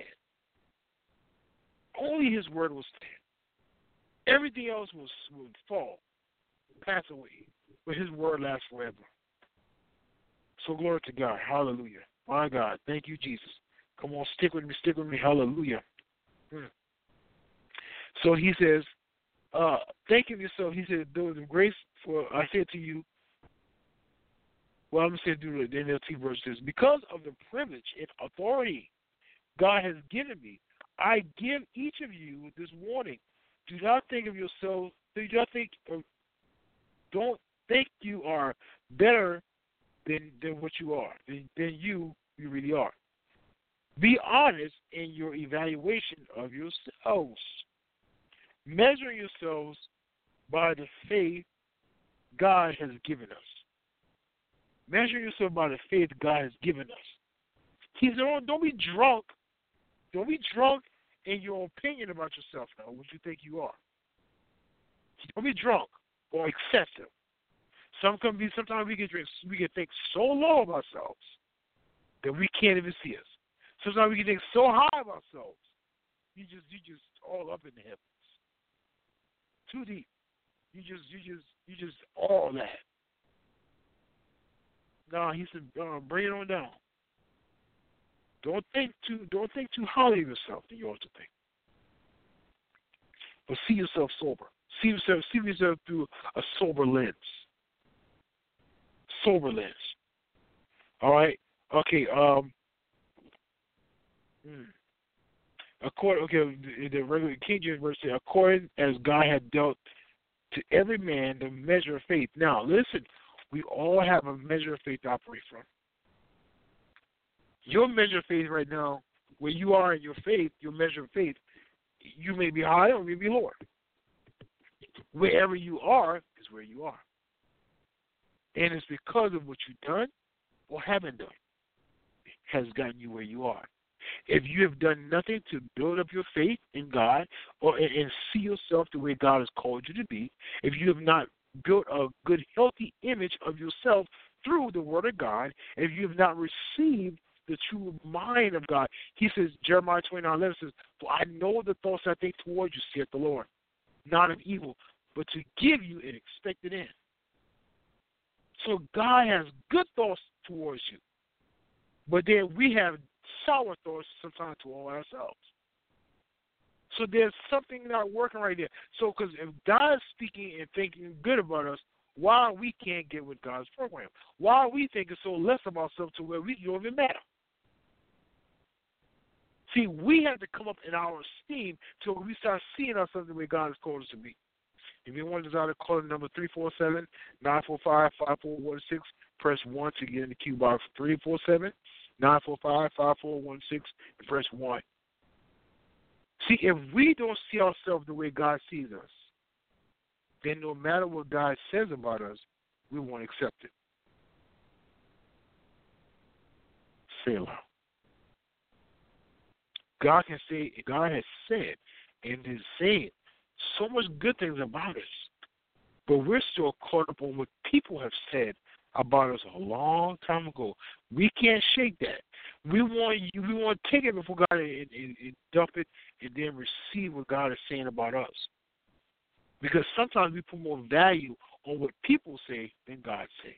Only his word will stand. Everything else will, will fall, pass away, but his word lasts forever. So glory to God. Hallelujah. My God. Thank you, Jesus. Come on, stick with me, stick with me. Hallelujah. Hmm. So he says, uh, thank you yourself. He said, there was a grace for, I said to you, well, I'm going to say do the N L T verse says, because of the privilege and authority God has given me, I give each of you this warning. Do not think of yourself, do not think, or don't think you are better than, than what you are, than, than you, you really are. Be honest in your evaluation of yourselves. Measure yourselves by the faith God has given us. Measure yourself by the faith God has given us. He said, oh, don't be drunk. Don't be drunk in your opinion about yourself now, what you think you are. Don't be drunk or excessive. Some can be. Sometimes we can drink. We can think so low of ourselves that we can't even see us. Sometimes we can think so high of ourselves. You just, you just all up in the heavens, too deep. You just, you just, you just all that. No, he said, uh, bring it on down. Don't think too, don't think too highly of yourself than you ought to think. But see yourself sober. See yourself, see yourself through a sober lens. Sober lens. All right. Okay. Um. Hmm. According, okay, the, the regular King James verse says, according as God had dealt to every man the measure of faith. Now, listen, we all have a measure of faith to operate from. Your measure of faith right now, where you are in your faith, your measure of faith, you may be higher or you may be lower. Wherever you are is where you are. And it's because of what you've done or haven't done has gotten you where you are. If you have done nothing to build up your faith in God or and, and see yourself the way God has called you to be, if you have not built a good, healthy image of yourself through the Word of God, if you have not received the true mind of God, he says, Jeremiah twenty-nine eleven says, for I know the thoughts I think towards you, saith the Lord, not of evil, but to give you an expected end. So God has good thoughts towards you. But then we have sour thoughts sometimes toward ourselves. So there's something not working right there. So because if God's speaking and thinking good about us, why we can't get with God's program? Why are we thinking so less of ourselves to where we don't even matter? See, we have to come up in our esteem till we start seeing ourselves the way God has called us to be. If you want to desire to call the number three four seven, nine four five, five four one six, press one to get in the queue box. three four seven, nine four five, five four one six, and press one. See, if we don't see ourselves the way God sees us, then no matter what God says about us, we won't accept it. Selah. God can say, God has said and is saying so much good things about us, but we're still caught up on what people have said about us a long time ago. We can't shake that. We want you. We want to take it before God and, and, and dump it, and then receive what God is saying about us. Because sometimes we put more value on what people say than God say.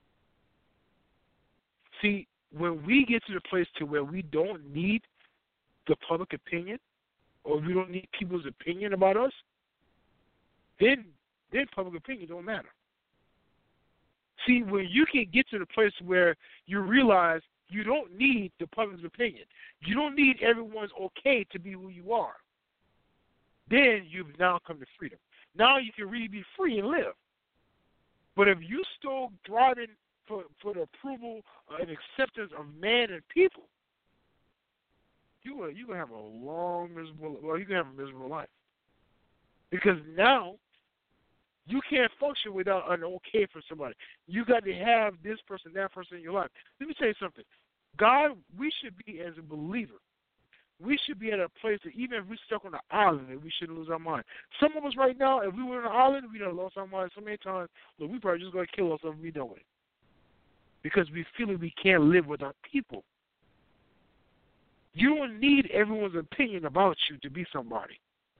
See, when we get to the place to where we don't need the public opinion, or we don't need people's opinion about us, then then public opinion don't matter. See, when you can get to the place where you realize you don't need the public's opinion, you don't need everyone's okay to be who you are, then you've now come to freedom. Now you can really be free and live. But if you still thriving for, for the approval and acceptance of man and people, you will you gonna have a long miserable well you can have a miserable life. Because now you can't function without an okay from somebody. You got to have this person, that person in your life. Let me tell you something. God, we should be, as a believer, we should be at a place that even if we're stuck on an island, that we shouldn't lose our mind. Some of us right now, if we were on an island, we'd have lost our mind so many times, but we probably just going to kill ourselves if we know it. Because we feel like we can't live with our people. You don't need everyone's opinion about you to be somebody.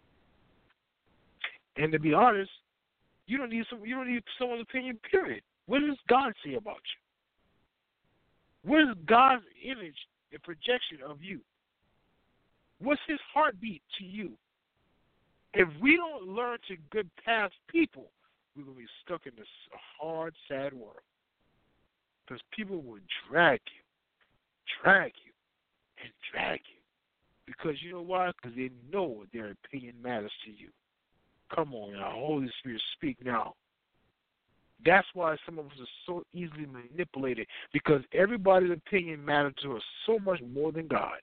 And to be honest, you don't need some. You don't need someone's opinion. Period. What does God say about you? What is God's image and projection of you? What's His heartbeat to you? If we don't learn to get past people, we're gonna be stuck in this hard, sad world. Because people will drag you, drag you, and drag you. Because you know why? Because they know their opinion matters to you. Come on now, Holy Spirit, speak now. That's why some of us are so easily manipulated, because everybody's opinion matters to us so much more than God.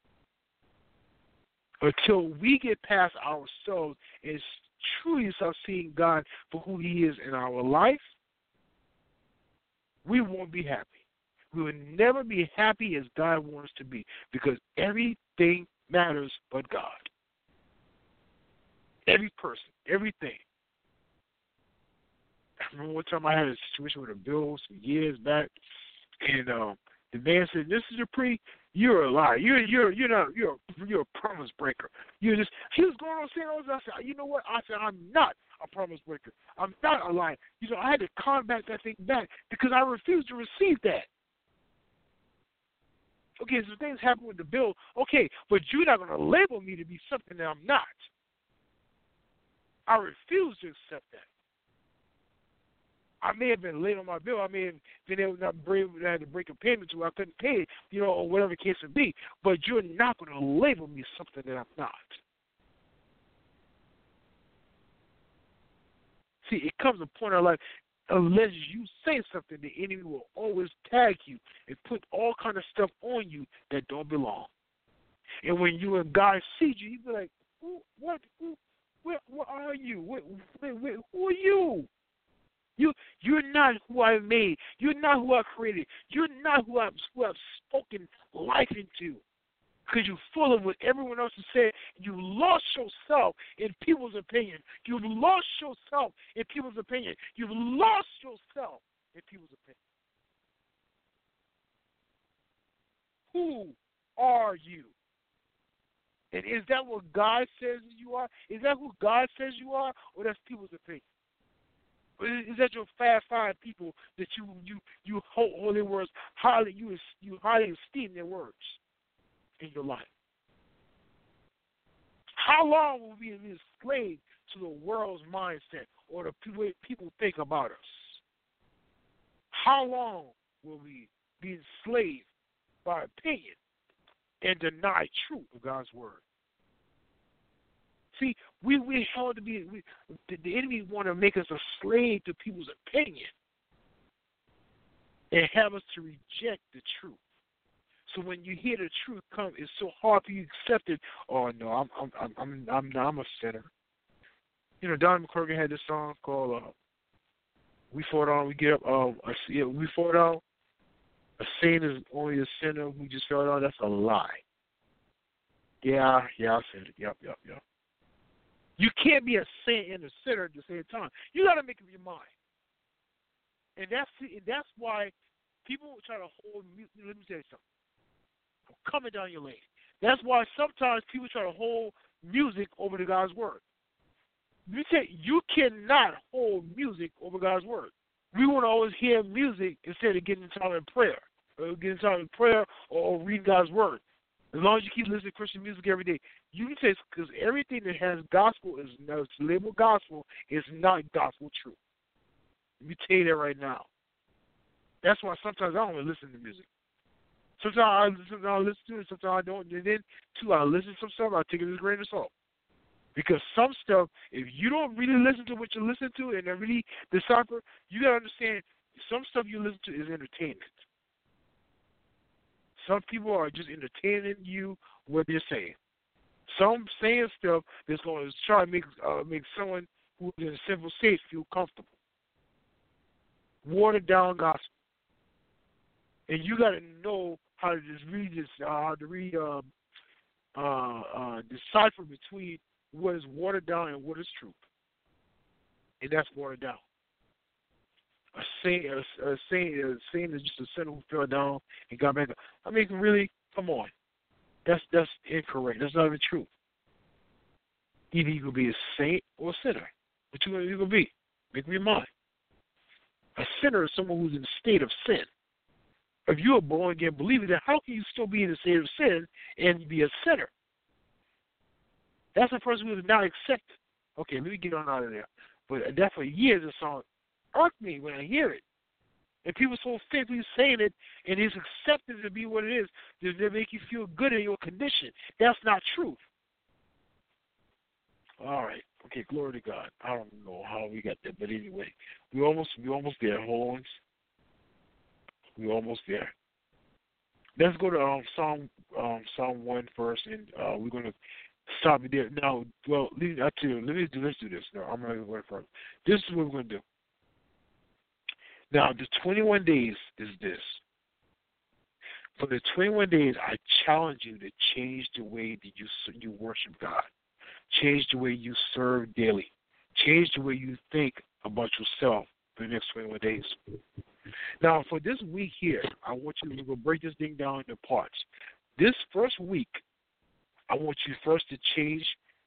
Until we get past ourselves and truly start seeing God for who He is in our life, we won't be happy. We will never be happy as God wants us to be because everything matters but God. Every person, everything. I remember one time I had a situation with a bill some years back, and um, the man said, "Mister Dupree, you're a liar. You're you're you're not you're you're a promise breaker. You're just." He was going on saying all this. I said, "You know what?" I said, "I'm not a promise breaker. I'm not a liar." You know, I had to combat that thing back because I refused to receive that. Okay, so things happen with the bill. Okay, but you're not going to label me to be something that I'm not. I refuse to accept that. I may have been late on my bill. I may have been able to not break, had to break a payment to. I couldn't pay it, you know, or whatever the case may be. But you're not going to label me something that I'm not. See, it comes a point in our life, unless you say something, the enemy will always tag you and put all kind of stuff on you that don't belong. And when you and God see you, you be like, who, what, who, where, what are you? Where, where, where, who are you? You, you're not who I made. You're not who I created. You're not who I've, who I've spoken life into. Because you're full of what everyone else has said. You lost yourself in people's opinion. You've lost yourself in people's opinion. You've lost yourself in people's opinion. Who are you? And is that what God says you are? Is that who God says you are? Or that's people's opinion? Is that your fast five people that you you you hold, hold their words highly, you you highly esteem their words in your life? How long will we be enslaved to the world's mindset or the way people think about us? How long will we be enslaved by opinion and deny truth of God's word? See, we we held to be we, the, the enemy want to make us a slave to people's opinion and have us to reject the truth. So when you hear the truth come, it's so hard for you to accept it. Oh no, I'm I'm I'm I'm I'm, I'm a sinner. You know, Don McClurkin had this song called uh, "We Fall Down, We Get Up." Um, uh, yeah, we fall down. A saint is only a sinner who just fell down. That's a lie. Yeah, yeah, I said it. Yep, yep, yep. You can't be a saint and a sinner at the same time. You got to make up your mind, and that's that's why people try to hold. Let me tell you something. I'm coming down your lane. That's why sometimes people try to hold music over to God's word. You say you cannot hold music over God's word. We want to always hear music instead of getting into time in prayer, or getting into time in prayer, or reading God's word. As long as you keep listening to Christian music every day, you can say because everything that has gospel is it's labeled gospel is not gospel truth. Let me tell you that right now. That's why sometimes I don't even listen to music. Sometimes I, sometimes I listen to it, sometimes I don't. And then, too, I listen to some stuff, I take it as a grain of salt. Because some stuff, if you don't really listen to what you listen to and really decipher, you got to understand some stuff you listen to is entertainment. Some people are just entertaining you what they're saying. Some saying stuff that's going to try to make uh, make someone who's in a sinful state feel comfortable. Watered down gospel. And you got to know how to just read this, uh, how to read, um, uh, uh, decipher between what is watered down and what is truth. And that's watered down. A saint, a, a saint, a saint is just a sinner who fell down and got back up. I mean, really, come on. That's that's incorrect. That's not even true. Either you could be a saint or a sinner. Which one you gonna be? Make up your mind. A sinner is someone who's in a state of sin. If you're a born again believer, then how can you still be in a state of sin and be a sinner? That's a person who is not accepted. Okay, let me get on out of there. But that for years, this song irked me when I hear it. And people so faithfully saying it, and it's accepted to be what it is, does it make you feel good in your condition? That's not truth. All right. Okay, glory to God. I don't know how we got there, but anyway, we almost we almost there, Horns. We almost there. Let's go to um, Psalm um, Psalm one first, and uh, we're gonna stop it there. Now, well, leave, I tell you, let me do let's do this. No, I'm gonna go first. This is what we're gonna do. Now, the twenty-one days is this. For the twenty-one days, I challenge you to change the way that you you worship God. Change the way you serve daily. Change the way you think about yourself for the next twenty-one days. Now, for this week here, I want you to break this thing down into parts. This first week, I want you first to change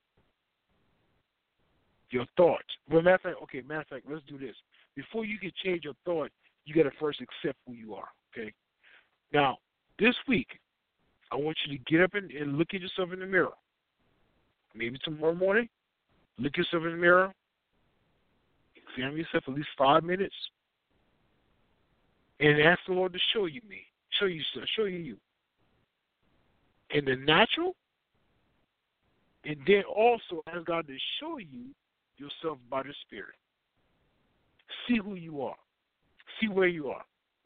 your thoughts. Well, matter of fact, okay, matter of fact, let's do this. Before you can change your thought, you got to first accept who you are, okay? Now, this week, I want you to get up and, and look at yourself in the mirror. Maybe tomorrow morning, look at yourself in the mirror, examine yourself at least five minutes, and ask the Lord to show you me, show you, show you you. In the natural, and then also ask God to show you yourself by the Spirit. See who you are. See where you are.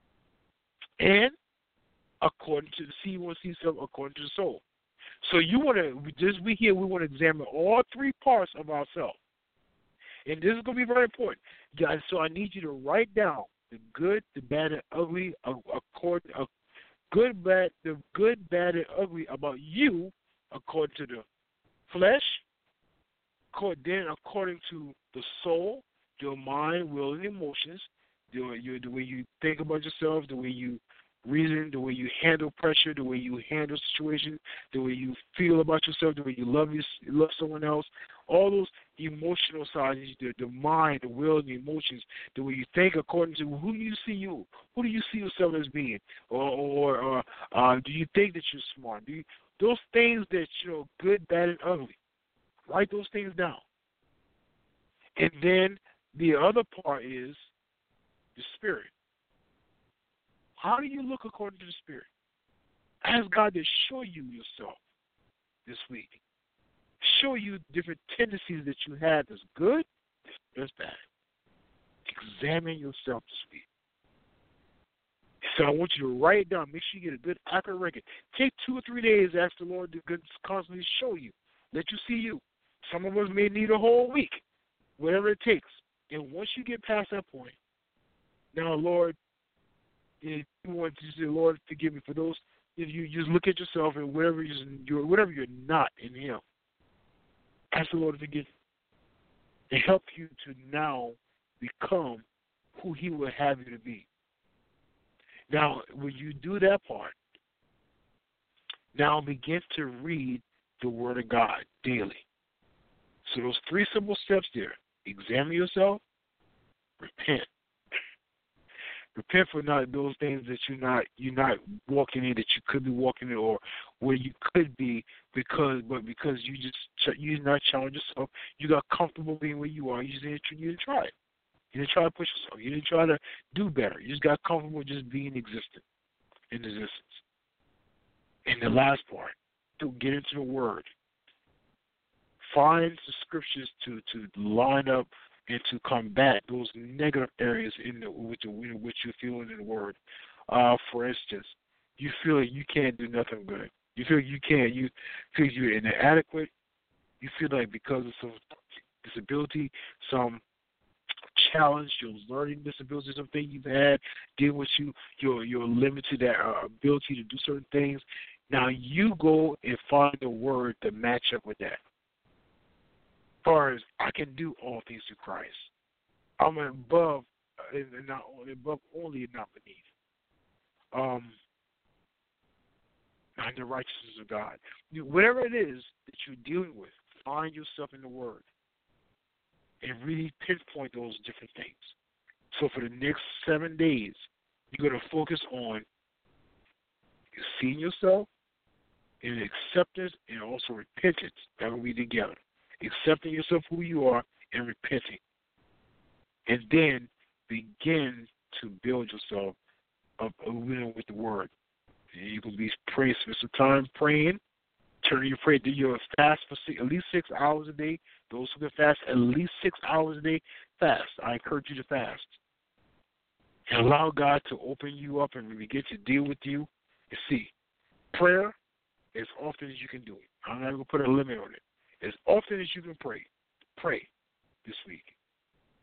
And according to the see, you want to see yourself according to the soul. So you want to, this week here, we want to examine all three parts of ourselves. And this is going to be very important. Guys, so I need you to write down the good, the bad, and ugly, according, uh, good, bad, the good, bad, and ugly about you according to the flesh, then according to the soul, your mind, will, and emotions, the, your, the way you think about yourself, the way you reason, the way you handle pressure, the way you handle situations, the way you feel about yourself, the way you love you love someone else, all those emotional sides, the, the mind, the will, and the emotions, the way you think according to who do you see you, who do you see yourself as being, or or, or uh, do you think that you're smart? Do you, those things that you know, good, bad, and ugly. Write those things down, and then the other part is the Spirit. How do you look according to the Spirit? Ask God to show you yourself this week. Show you different tendencies that you have that's good, that's bad. Examine yourself this week. So I want you to write it down. Make sure you get a good, accurate record. Take two or three days, ask the Lord to constantly show you. Let you see you. Some of us may need a whole week, whatever it takes. And once you get past that point, now, Lord, if you want to say, Lord, forgive me for those, if you just look at yourself and whatever you're, whatever you're not in Him, ask the Lord to forgive you and help you to now become who He would have you to be. Now, when you do that part, now begin to read the Word of God daily. So those three simple steps there: examine yourself, repent. Repent for not those things that you're not you're not walking in, that you could be walking in, or where you could be because but because you just you did not challenge yourself, you got comfortable being where you are. You just didn't, you didn't try it. You didn't try to push yourself. You didn't try to do better. You just got comfortable just being existent in existence. And the last part, to get into the Word. Find the scriptures to, to line up and to combat those negative areas in the, with the, which you're feeling in the Word. Uh, for instance, you feel like you can't do nothing good. You feel like you can't. You feel you're inadequate. You feel like because of some disability, some challenge, your learning disability, something you've had, dealing with you, you're, you're limited that uh, ability to do certain things. Now you go and find a word to match up with that. As far as I can do all things through Christ, I'm above, and not only above only, and not beneath. Um, not the righteousness of God. Whatever it is that you're dealing with, find yourself in the Word and really pinpoint those different things. So for the next seven days, you're going to focus on seeing yourself and acceptance and also repentance. That will be together. Accepting yourself who you are and repenting. And then begin to build yourself up with the Word. You can be praying, spend some time praying. Turn your prayer. Do your fast for six, at least six hours a day. Those who can fast at least six hours a day, fast. I encourage you to fast. And allow God to open you up and begin to deal with you. And see, prayer as often as you can do it. I'm not going to put a limit on it. As often as you can pray, pray this week.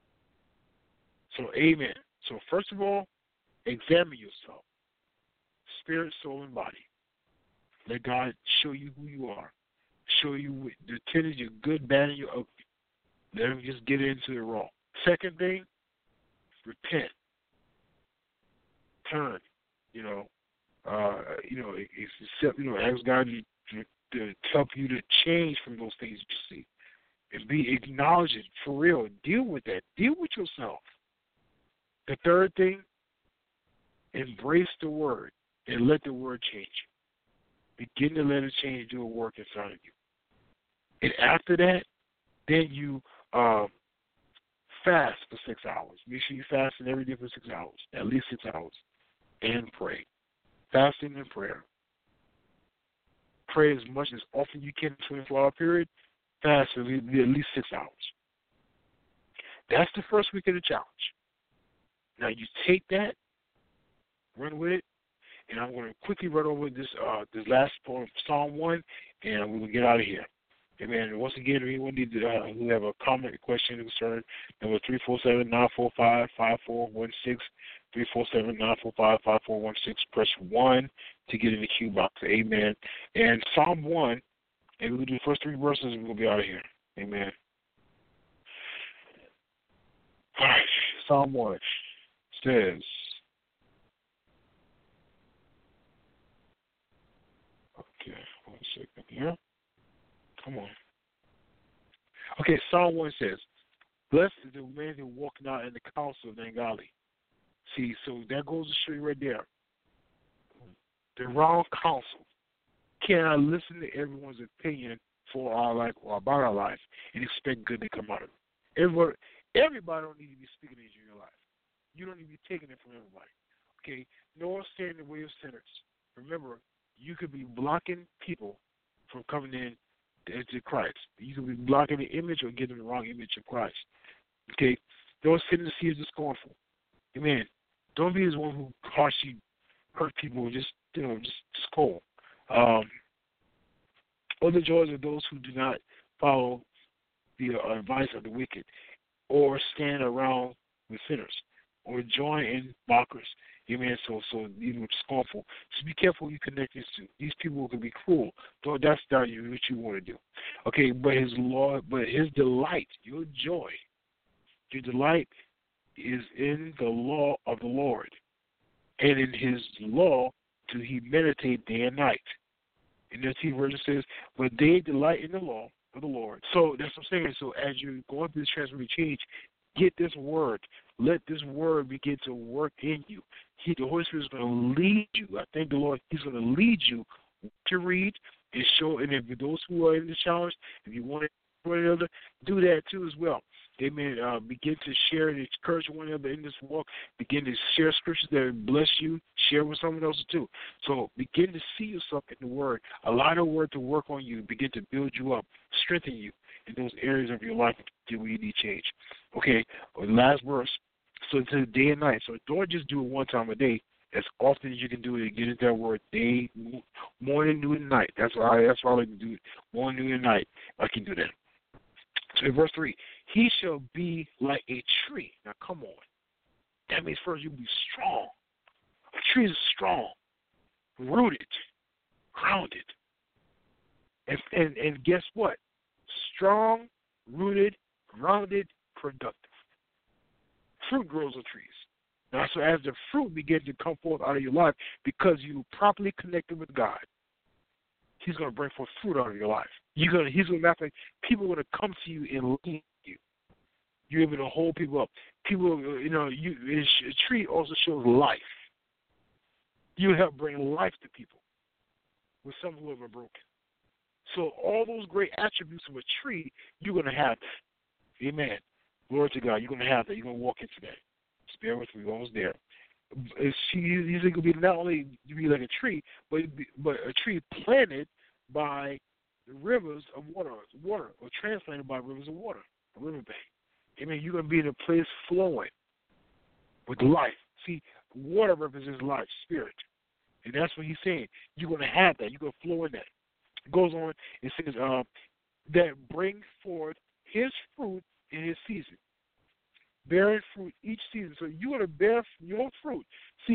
So, amen. So, first of all, examine yourself. spirit, soul, and body. Let God show you who you are. Show you the tendencies, your good, bad, and your ugly. Let him just get into it raw. Second thing, repent. Turn. You know, uh, you know, it's, it's, you know, ask God to, to, to help you to change from those things you see. And be acknowledge it for real. Deal with that. Deal with yourself. The third thing, embrace the word and let the word change you. Begin to let it change, do a work inside of you. And after that, then you um, fast for six hours. Make sure you fast every day for six hours, at least six hours, and pray. Fasting and prayer. Pray as much as often you can in a twenty-four hour period. Fast for at least six hours. That's the first week of the challenge. Now you take that, run with it, and I'm going to quickly run over this uh, this last poem, Psalm one, and we will get out of here. Amen. Once again, if anyone needs to, uh, who have a comment, question, concern, number three four seven, nine four five, five four one six, three four seven, nine four five, five four one six. Press one to get in the queue box. Amen. And Psalm one, and we'll do the first three verses, and we'll be out of here. Amen. All right. Psalm one says, okay, one second here. Come on. Okay, Psalm one says, blessed is the man who walk not in the counsel of the ungodly. See, so that goes to show you right there. The wrong counsel. Cannot listen to everyone's opinion for our life or about our life and expect good to come out of it. Everybody, everybody don't need to be speaking into your life. You don't need to be taking it from everybody. Okay? Nor stand in the way of sinners. Remember, you could be blocking people from coming in to Christ. You could be blocking the image or giving the wrong image of Christ. Okay? Don't sit in the seas of scornful. Amen. Don't be as one who harshly hurt people just, you know, just, just cold. Um, or the joys of those who do not follow the uh, advice of the wicked, or stand around with sinners, or join in mockers. Amen. So, so even with scornful. So be careful who you connect this to. These people can be cruel. Don't that's not what you want to do. Okay, but his law, but his delight, your joy, your delight is in the law of the Lord, and in his law do he meditate day and night. And the T version says, but they delight in the law of the Lord. So that's what I'm saying. So as you're going through this transformative change, get this word. Let this word begin to work in you. He, the Holy Spirit is going to lead you. I thank the Lord. He's going to lead you to read and show. And if those who are in the challenge, if you want to one another, do that too as well. Amen. Uh, begin to share and encourage one another in this walk. Begin to share scriptures that bless you. Share with someone else too. So begin to see yourself in the Word. Allow the Word to work on you. Begin to build you up, strengthen you in those areas of your life where you need change. Okay. Well, the last verse. So it's a day and night. So don't just do it one time a day. As often as you can do it, get into that word day, morning, noon, and night. That's why I, that's why I like to do it. Morning, noon, and night. I can do that. So in verse three, he shall be like a tree. Now come on. That means first you'll be strong. A tree is strong, rooted, grounded. And, and, and guess what? Strong, rooted, grounded, productive. Fruit grows on trees. Now, so as the fruit begins to come forth out of your life because you properly connected with God, he's going to bring forth fruit out of your life. You're gonna, he's going to matter. People are going to come to you and lead you. You're able to hold people up. People, you know, you, a tree also shows life. You help bring life to people with some who have been broken. So all those great attributes of a tree, you're going to have that. Amen. Glory to God. You're going to have that. You're going to walk into that. Just bear with me. We're almost there. It's, he's going to be not only to be like a tree, but but a tree planted by the rivers of water, water, or transplanted by rivers of water, a riverbank. Amen. You're going to be in a place flowing with life. See, water represents life, spirit. And that's what he's saying. You're going to have that. You're going to flow in that. It goes on. It says uh, that brings forth his fruit in his season. Bearing fruit each season. So you're going to bear your fruit. See,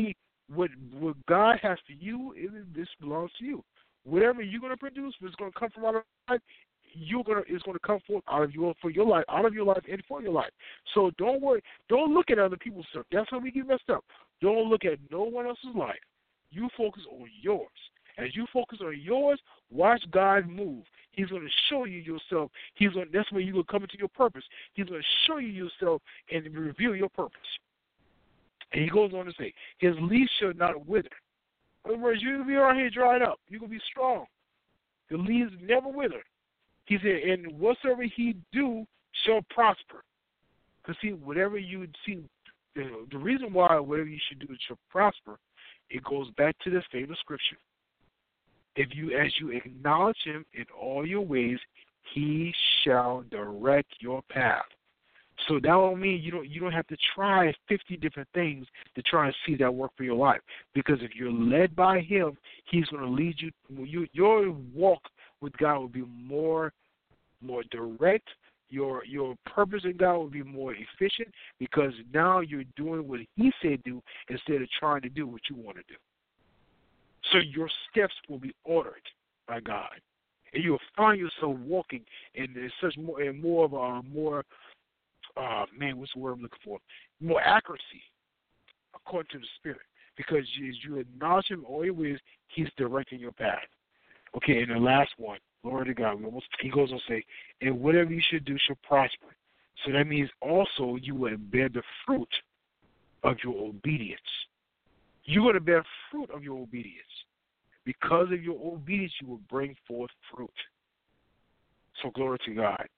What what God has for you, it, this belongs to you. Whatever you're going to produce, it's going to come from out of life. You're gonna it's going to come forth out of your for your life, out of your life, and for your life. So don't worry. Don't look at other people's stuff. That's how we get messed up. Don't look at no one else's life. You focus on yours. As you focus on yours, watch God move. He's going to show you yourself. He's going. That's when you're going to come into your purpose. He's going to show you yourself and reveal your purpose. And he goes on to say, his leaf shall not wither. In other words, you're going to be around here dried up. You're going to be strong. The leaves never wither. He said, and whatsoever he do shall prosper. Because, see, whatever you see, the, the reason why whatever you should do shall prosper, it goes back to this famous scripture. If you, as you acknowledge him in all your ways, he shall direct your path. So that don't mean you don't you don't have to try fifty different things to try and see that work for your life. Because if you're led by him, he's going to lead you. you your walk with God will be more more direct. Your your purpose in God will be more efficient because now you're doing what he said do instead of trying to do what you want to do. So your steps will be ordered by God, and you'll find yourself walking in, in such more in more of a more uh, man, what's the word I'm looking for? More accuracy according to the Spirit, because as you acknowledge him all your ways, he's directing your path. Okay, and the last one, glory to God. We almost he goes on to say, and whatever you should do shall prosper. So that means also you will bear the fruit of your obedience. You're going to bear fruit of your obedience. Because of your obedience, you will bring forth fruit. So glory to God.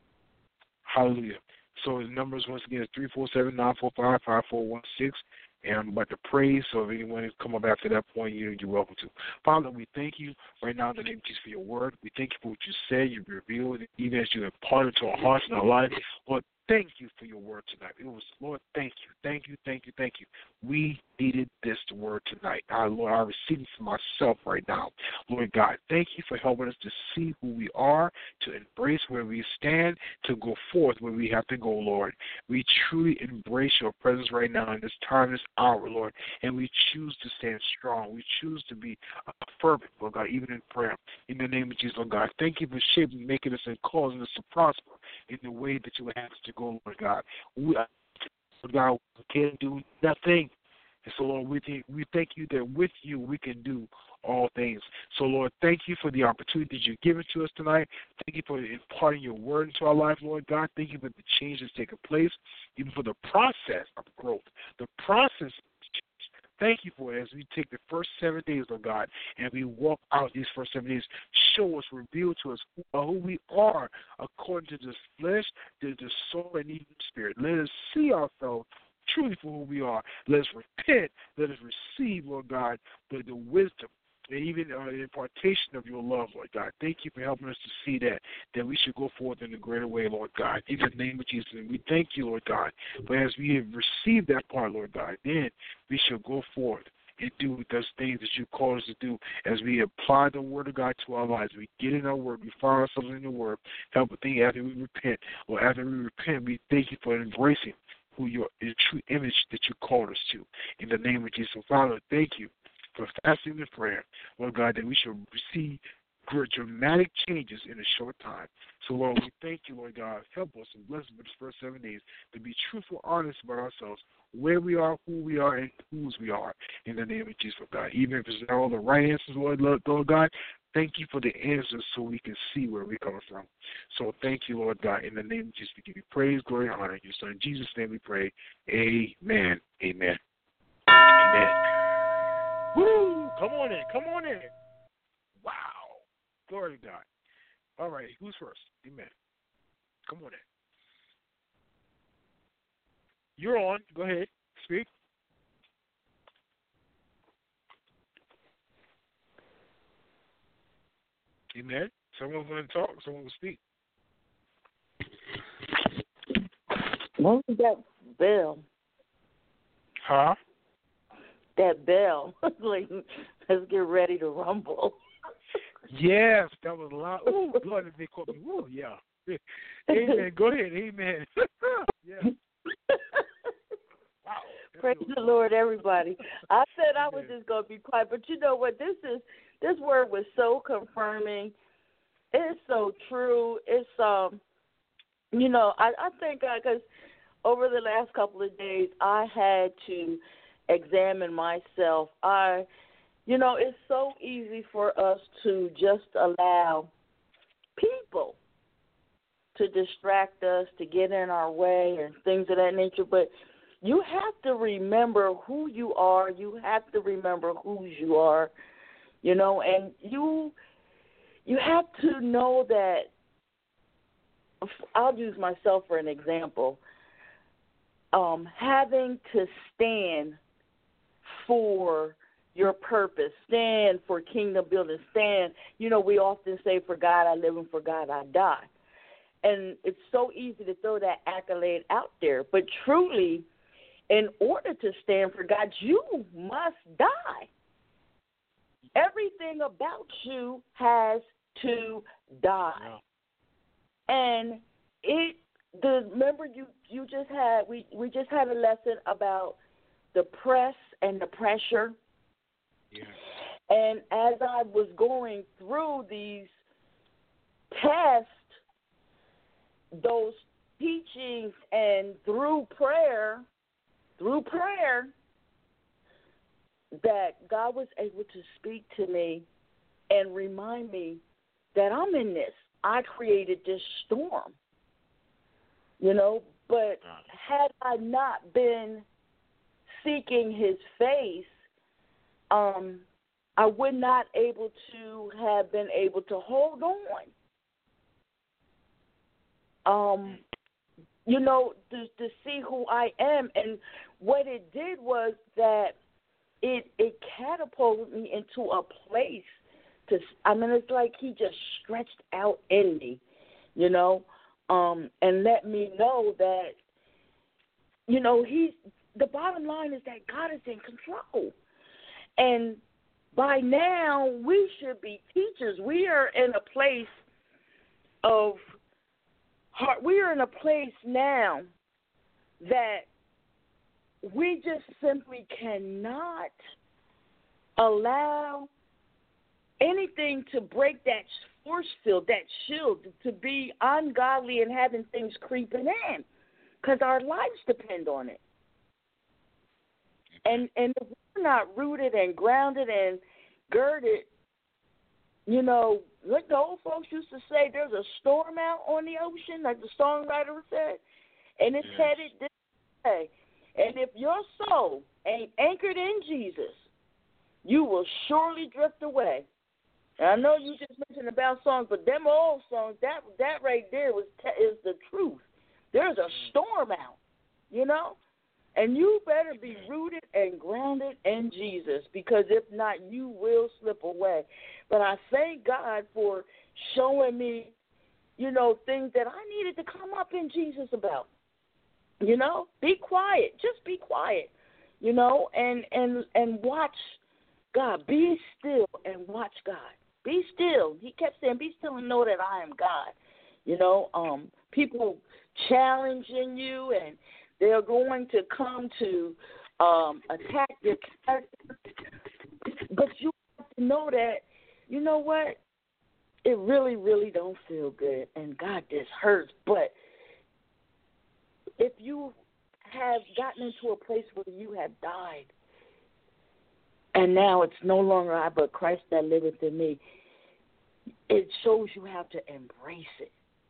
Hallelujah. So his numbers, once again, is three four seven, nine four five, five four one six. And I'm about to pray, so if anyone has come up after that point, you, you're welcome to. Father, we thank you right now in the name of Jesus for your word. We thank you for what you said, you revealed, even as you imparted to our hearts and our lives. Lord, thank you for your word tonight. It was, Lord, thank you, thank you, thank you, thank you. We needed this word tonight. Our Lord, I receive it for myself right now. Lord God, thank you for helping us to see who we are, to embrace where we stand, to go forth where we have to go, Lord. We truly embrace your presence right now in this time, this hour, Lord, and we choose to stand strong. We choose to be fervent, Lord God, even in prayer. In the name of Jesus, Lord God, thank you for shaping, making us and causing us to prosper in the way that you would have us to go, Lord God. We, Lord God, we can't do nothing. And so, Lord, we think, we thank you that with you we can do all things. So, Lord, thank you for the opportunity that you've given to us tonight. Thank you for imparting your word into our life, Lord God. Thank you for the change that's taken place, even for the process of growth, the process. Thank you for it as we take the first seven days, Lord God, and we walk out these first seven days. Show us, reveal to us who, uh, who we are according to the flesh, the, the soul, and even the spirit. Let us see ourselves truly for who we are. Let us repent. Let us receive, Lord God, the, the wisdom and even uh, the impartation of your love, Lord God. Thank you for helping us to see that, that we should go forth in a greater way, Lord God. In the name of Jesus, and we thank you, Lord God. But as we have received that part, Lord God, then we shall go forth and do those things that you call us to do as we apply the word of God to our lives. We get in our word. We find ourselves in the word. Help us think after we repent, or after we repent, we thank you for embracing who your the true image that you called us to. In the name of Jesus, Father, thank you for fasting and prayer, Lord God, that we shall receive dramatic changes in a short time. So, Lord, we thank you, Lord God. Help us and bless us for the first seven days to be truthful, honest about ourselves, where we are, who we are, and whose we are. In the name of Jesus, Lord God. Even if it's not all the right answers, Lord, Lord God, thank you for the answers so we can see where we're coming from. So thank you, Lord God. In the name of Jesus, we give you praise, glory, and honor. In your Son, in Jesus' name we pray. Amen. Amen. Amen. Woo! Come on in. Come on in. Wow. Glory to God. All right. Who's first? Amen. Come on in. You're on. Go ahead. Speak. Amen. Someone's going to talk. Someone will speak. What was that bell? Huh? That bell. Like, let's get ready to rumble. Yes, that was a lot. Ooh, Lord, they caught me. Ooh, yeah. Amen. Go ahead. Amen. Yeah. Wow. Praise the Lord, everybody. I said I was just gonna be quiet, but you know what? This is this word was so confirming. It's so true. It's um, you know, I I thank God because over the last couple of days I had to examine myself. I, you know, it's so easy for us to just allow people to distract us, to get in our way, and things of that nature. But you have to remember who you are. You have to remember whose you are, you know, and you you have to know that. I'll use myself for an example. Um, having to stand for your purpose, stand for kingdom building, stand. You know, we often say, for God I live and for God I die. And it's so easy to throw that accolade out there. But truly, in order to stand for God, you must die. Everything about you has to die. Yeah. And it the remember you, you just had we, we just had a lesson about the press and the pressure. Yeah. And as I was going through these tests, those teachings, and through prayer, through prayer, that God was able to speak to me and remind me that I'm in this. I created this storm, you know, but had I not been seeking his face, um, I would not able to have been able to hold on. Um, you know, to, to see who I am. And what it did was that it it catapulted me into a place to, I mean, it's like he just stretched out in me, you know, um, and let me know that, you know, he's, the bottom line is that God is in control. And by now, we should be teachers. We are in a place of heart. We are in a place now that we just simply cannot allow anything to break that force field, that shield, to be ungodly and having things creeping in, because our lives depend on it. And and if we're not rooted and grounded and girded, you know, what the old folks used to say, there's a storm out on the ocean, like the songwriter said, and it's yes. headed this way. And if your soul ain't anchored in Jesus, you will surely drift away. And I know you just mentioned about songs, but them old songs, that that right there was is the truth. There's a storm out, you know? And you better be rooted and grounded in Jesus, because if not, you will slip away. But I thank God for showing me, you know, things that I needed to come up in Jesus about. You know, be quiet. Just be quiet, you know, and, and, and watch God. Be still and watch God. Be still. He kept saying, be still and know that I am God. You know, um, people challenging you, and they're going to come to um, attack your character. But you have to know that, you know what, it really, really don't feel good, and God, this hurts. But if you have gotten into a place where you have died, and now it's no longer I, but Christ that liveth in me, it shows you how to embrace it.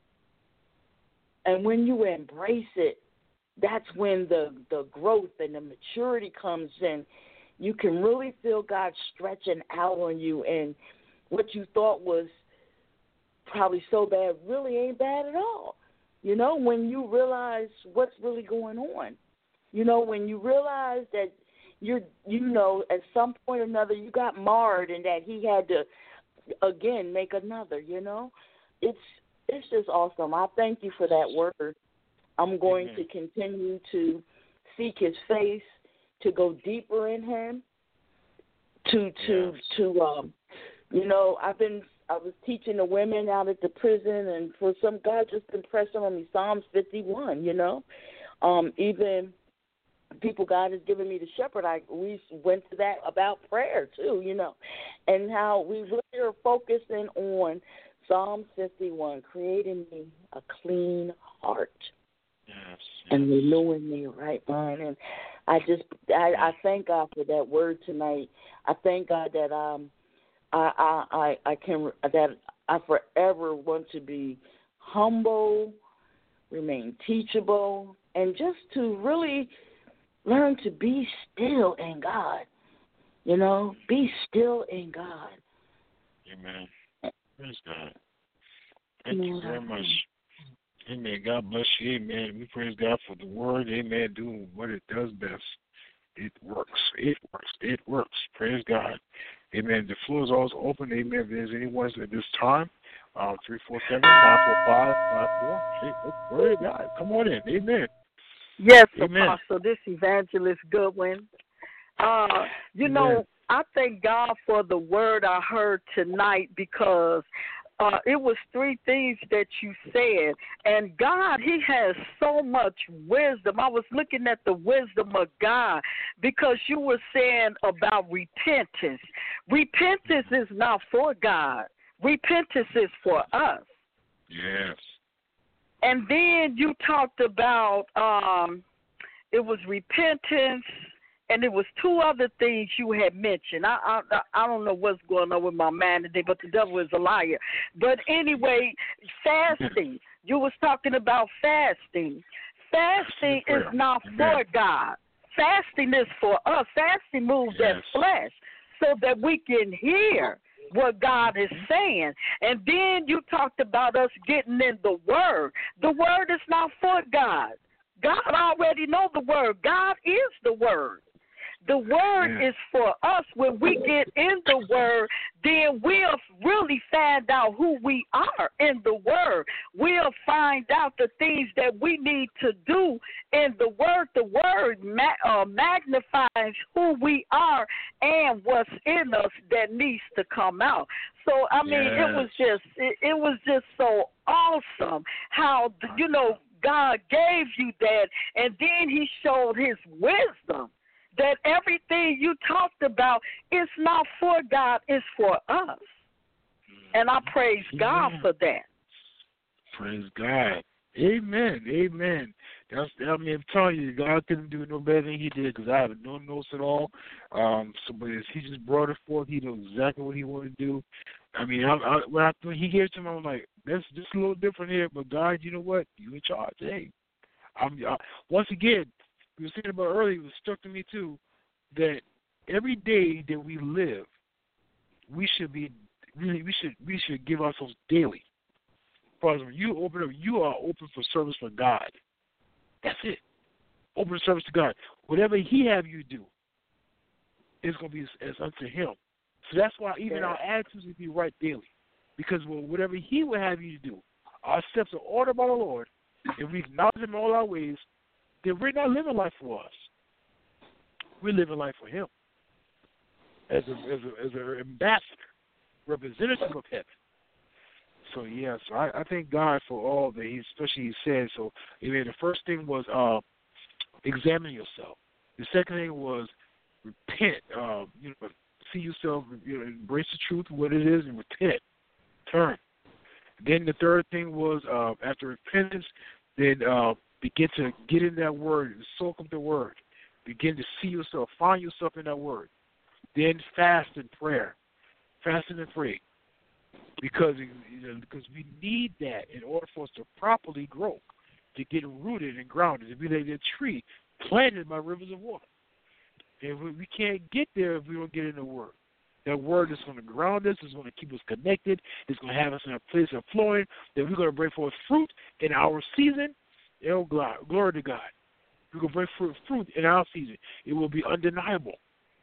And when you embrace it, that's when the, the growth and the maturity comes in. You can really feel God stretching out on you, and what you thought was probably so bad really ain't bad at all. You know, when you realize what's really going on. You know, when you realize that you're, you know, at some point or another you got marred and that he had to, again, make another, you know. It's it's just awesome. I thank you for that word. I'm going mm-hmm. to continue to seek his face, to go deeper in him, to to yes. to um, you know, I've been I was teaching the women out at the prison, and for some God just been pressing on me Psalms fifty-one, you know, um, even people God has given me to shepherd, I we went to that about prayer too, you know, and how we really are focusing on Psalm fifty-one, creating me a clean heart. Yes, yes. And renewing me a right mind. And I just, I, I thank God for that word tonight. I thank God that um, I, I, I, I can, that I forever want to be humble, remain teachable, and just to really learn to be still in God. You know, be still in God. Amen. Praise God. Thank you very much. Amen. God bless you. Amen. We praise God for the word. Amen. Doing what it does best. It works. It works. It works. Praise God. Amen. The floor is always open. Amen. If there's anyone at this time, uh, three four seven, nine four five, five four. Hey, word of God. Come on in. Amen. Yes, Amen. Apostle. This Evangelist Goodwin. Uh, you Amen. know, I thank God for the word I heard tonight because uh, it was three things that you said. And God, he has so much wisdom. I was looking at the wisdom of God because you were saying about repentance. Repentance is not for God. Repentance is for us. Yes. And then you talked about um, it was repentance, and it was two other things you had mentioned. I, I I don't know what's going on with my mind today, but the devil is a liar. But anyway, fasting. You was talking about fasting. Fasting is not for God. Fasting is for us. Fasting moves Yes. that flesh so that we can hear what God is saying. And then you talked about us getting in the Word. The Word is not for God. God already knows the Word. God is the Word. The Word Yeah. is for us. When we get in the Word, then we'll really find out who we are in the Word. We'll find out the things that we need to do in the Word. The Word ma- uh, magnifies who we are and what's in us that needs to come out. So, I mean, Yes. it was just it, it was just so awesome how, you know, God gave you that, and then he showed his wisdom. That everything you talked about is not for God, it's for us. And I praise God Amen. for that. Praise God. Amen. Amen. That's, I mean, I'm telling you, God couldn't do no better than he did because I have no notes at all. Um, so, but he just brought it forth. He knows exactly what he wanted to do. I mean, I, I, when, I, when he gave it to me, I'm like, that's just a little different here. But God, you know what? You in charge. Hey, I'm I, once again. We were thinking about earlier, it was struck to me too, that every day that we live, we should be really we should we should give ourselves daily. Because when you open up, you are open for service for God. That's it. Open service to God. Whatever he have you do, it's gonna be as, as unto him. So that's why even Yeah. our attitudes will be right daily. Because well, whatever he will have you to do, our steps are ordered by the Lord, and we acknowledge him in all our ways. Then we're not living life for us. We're living life for him. As a as a as an ambassador, representative of heaven. So yeah, so I, I thank God for all that he especially he said. So I mean, the first thing was uh, examine yourself. The second thing was repent. Uh, you know, see yourself, you know, embrace the truth, what it is, and repent. Turn. Then the third thing was uh, after repentance, then uh, begin to get in that word, soak up the word. Begin to see yourself, find yourself in that word. Then fast and prayer. Fast and pray. Because, you know, because we need that in order for us to properly grow, to get rooted and grounded, to be like a tree planted by rivers of water. And we, we can't get there if we don't get in the word. That word is going to ground us, it's going to keep us connected, it's going to have us in a place of flowing, that we're going to bring forth fruit in our season. Oh, glory to God. We're going to bring fruit, fruit in our season. It will be undeniable.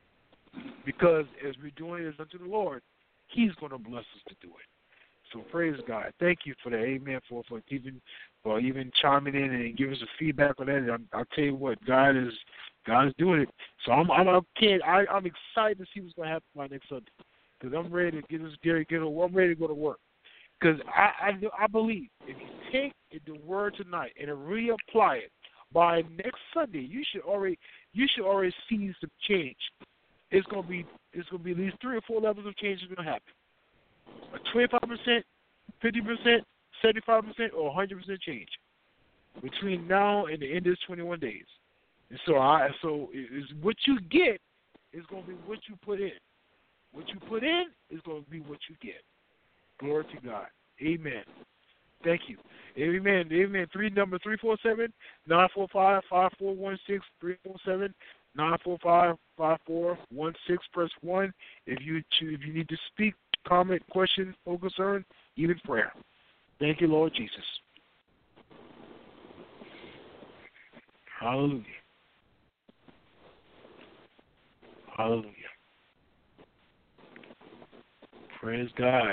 Because as we're doing this unto the Lord, he's going to bless us to do it. So praise God. Thank you for that. Amen. For for even for even chiming in and giving us a feedback on that. And I'll tell you what, God is God is doing it. So I'm I'm I can't, I I'm excited to see what's going to happen by next Sunday. Because I'm ready to get this get get I'm ready to go to work. Because I, I I believe if you take the word tonight and really apply it, by next Sunday, you should already you should already see some change. It's gonna be it's gonna be at least three or four levels of change that's gonna happen. A twenty-five percent, fifty percent, seventy-five percent, or one hundred percent change between now and the end of this twenty-one days. And so I so is what you get is gonna be what you put in. What you put in is gonna be what you get. Glory to God. Amen. Thank you. Amen. Amen. Three number three four seven nine four five five four one six three four seven nine four five five four one six. Press one if you choose, if you need to speak, comment, question, or concern, even prayer. Thank you, Lord Jesus. Hallelujah. Hallelujah. Praise God.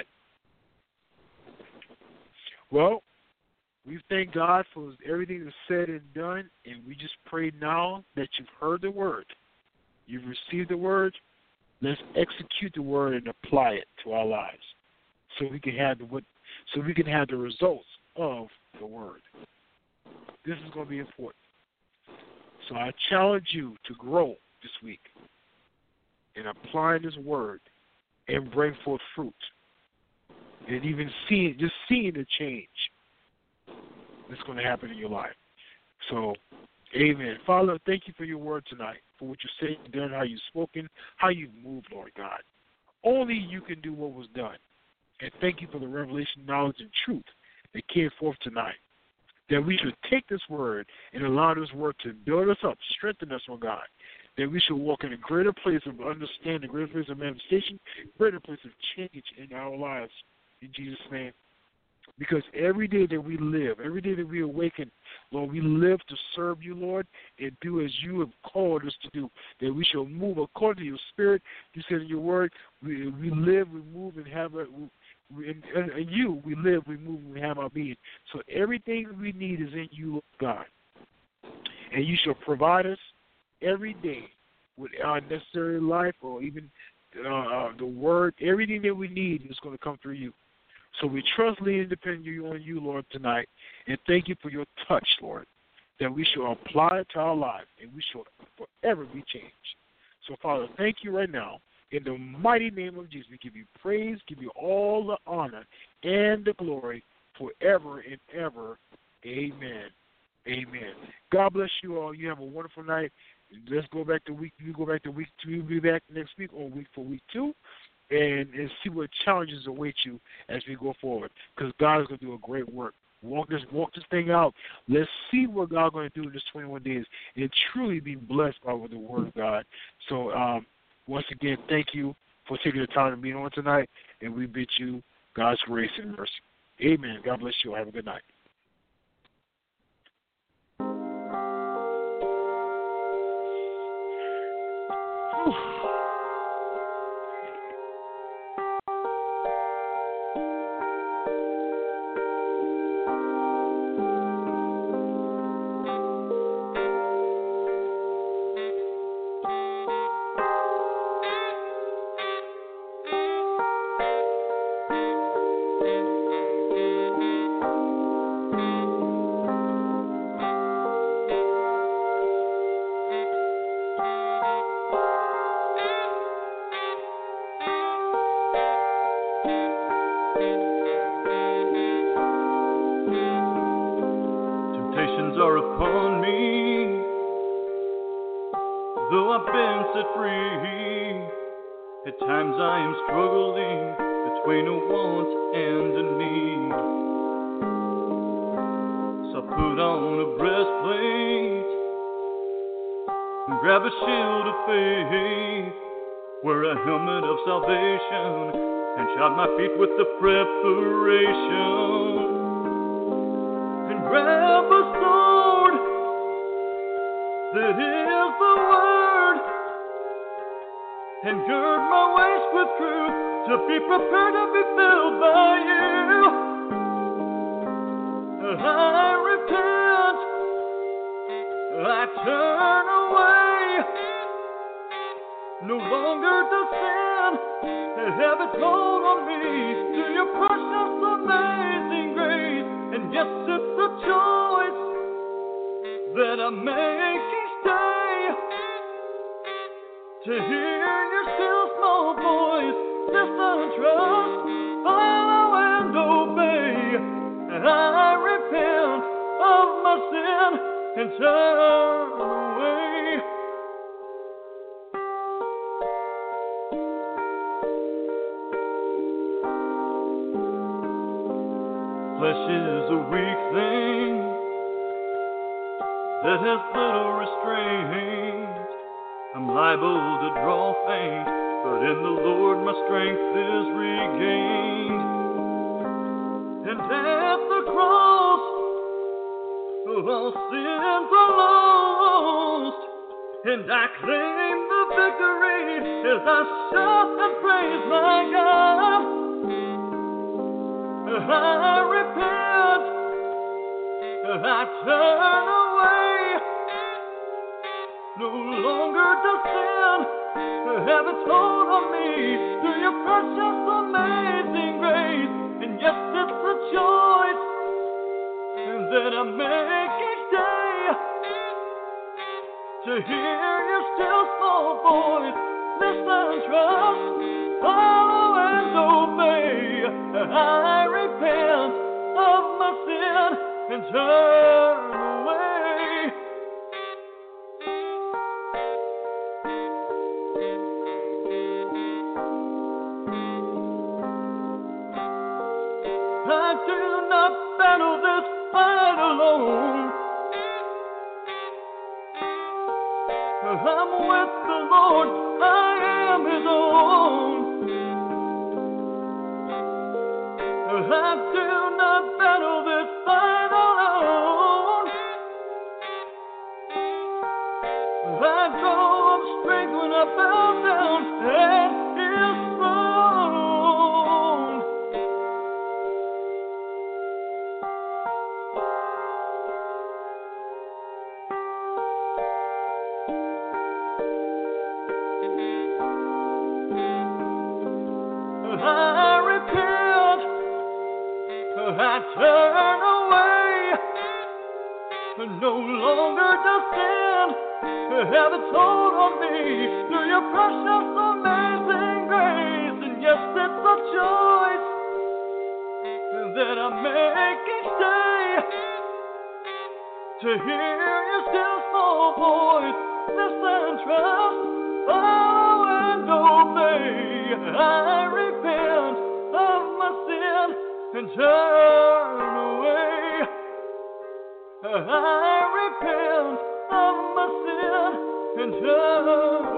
Well, we thank God for everything that's said and done, and we just pray now that you've heard the word. You've received the word. Let's execute the word and apply it to our lives, so we can have the what, so we can have the results of the word. This is going to be important. So I challenge you to grow this week in applying this word and bring forth fruit. And even seeing, just seeing the change that's going to happen in your life. So, amen. Father, thank you for your word tonight, for what you said and done, how you've spoken, how you've moved, Lord God. Only you can do what was done. And thank you for the revelation, knowledge, and truth that came forth tonight. That we should take this word and allow this word to build us up, strengthen us, Lord God. That we should walk in a greater place of understanding, a greater place of manifestation, a greater place of change in our lives. In Jesus' name. Because every day that we live, every day that we awaken, Lord, we live to serve you, Lord, and do as you have called us to do. That we shall move according to your spirit. You said in your word, we, we live, we move, and have a, we, in, in you, we live, we move, and we have our being. So everything we need is in you, Lord God. And you shall provide us every day with our necessary life, or even uh, the word. Everything that we need is going to come through you. So we trust, lean, and depend on you, Lord, tonight. And thank you for your touch, Lord, that we shall apply it to our life, and we shall forever be changed. So, Father, thank you right now. In the mighty name of Jesus, we give you praise, give you all the honor and the glory forever and ever. Amen. Amen. God bless you all. You have a wonderful night. Let's go back to week. You go back to week two. We'll be back next week on week for week two. And, and see what challenges await you as we go forward. Because God is going to do a great work. Walk this walk this thing out. Let's see what God's going to do in this twenty-one days and truly be blessed by the word of God. So, um, once again, thank you for taking the time to be on tonight. And we bid you God's grace and mercy. Amen. God bless you. Have a good night. My feet with the preparation, and grab a sword that is the word, and gird my waist with truth to be prepared to be filled by you. I repent, I turn away, no longer to sin. Have it hold on me through your precious, amazing grace. And yes, it's a choice that I make each day, to hear your still small voice, listen, trust, follow and obey. I repent of my sin and turn away. Flesh is a weak thing that has little restraint. I'm liable to draw faint, but in the Lord my strength is regained. And at the cross, all sins are lost, and I claim the victory as I shout and praise my God. I repent, I turn away, no longer to sin, have its hold on me through your precious amazing grace. And yes, it's a choice that I make each day, to hear your still small voice, listen, trust, follow and obey. I repent of my sin and turn away. I do not battle this fight alone. I'm with the Lord, I am His own. I do not battle this fight alone. I draw up strength when I bow down at His throne. I repent, I turn away, no longer to sin, have its hold on me through your precious amazing grace. And yes, it's a choice that I make each day, to hear your still small voice, listen, trust, follow and obey. I repent of my sin and turn away. I repent of my sin and turn away.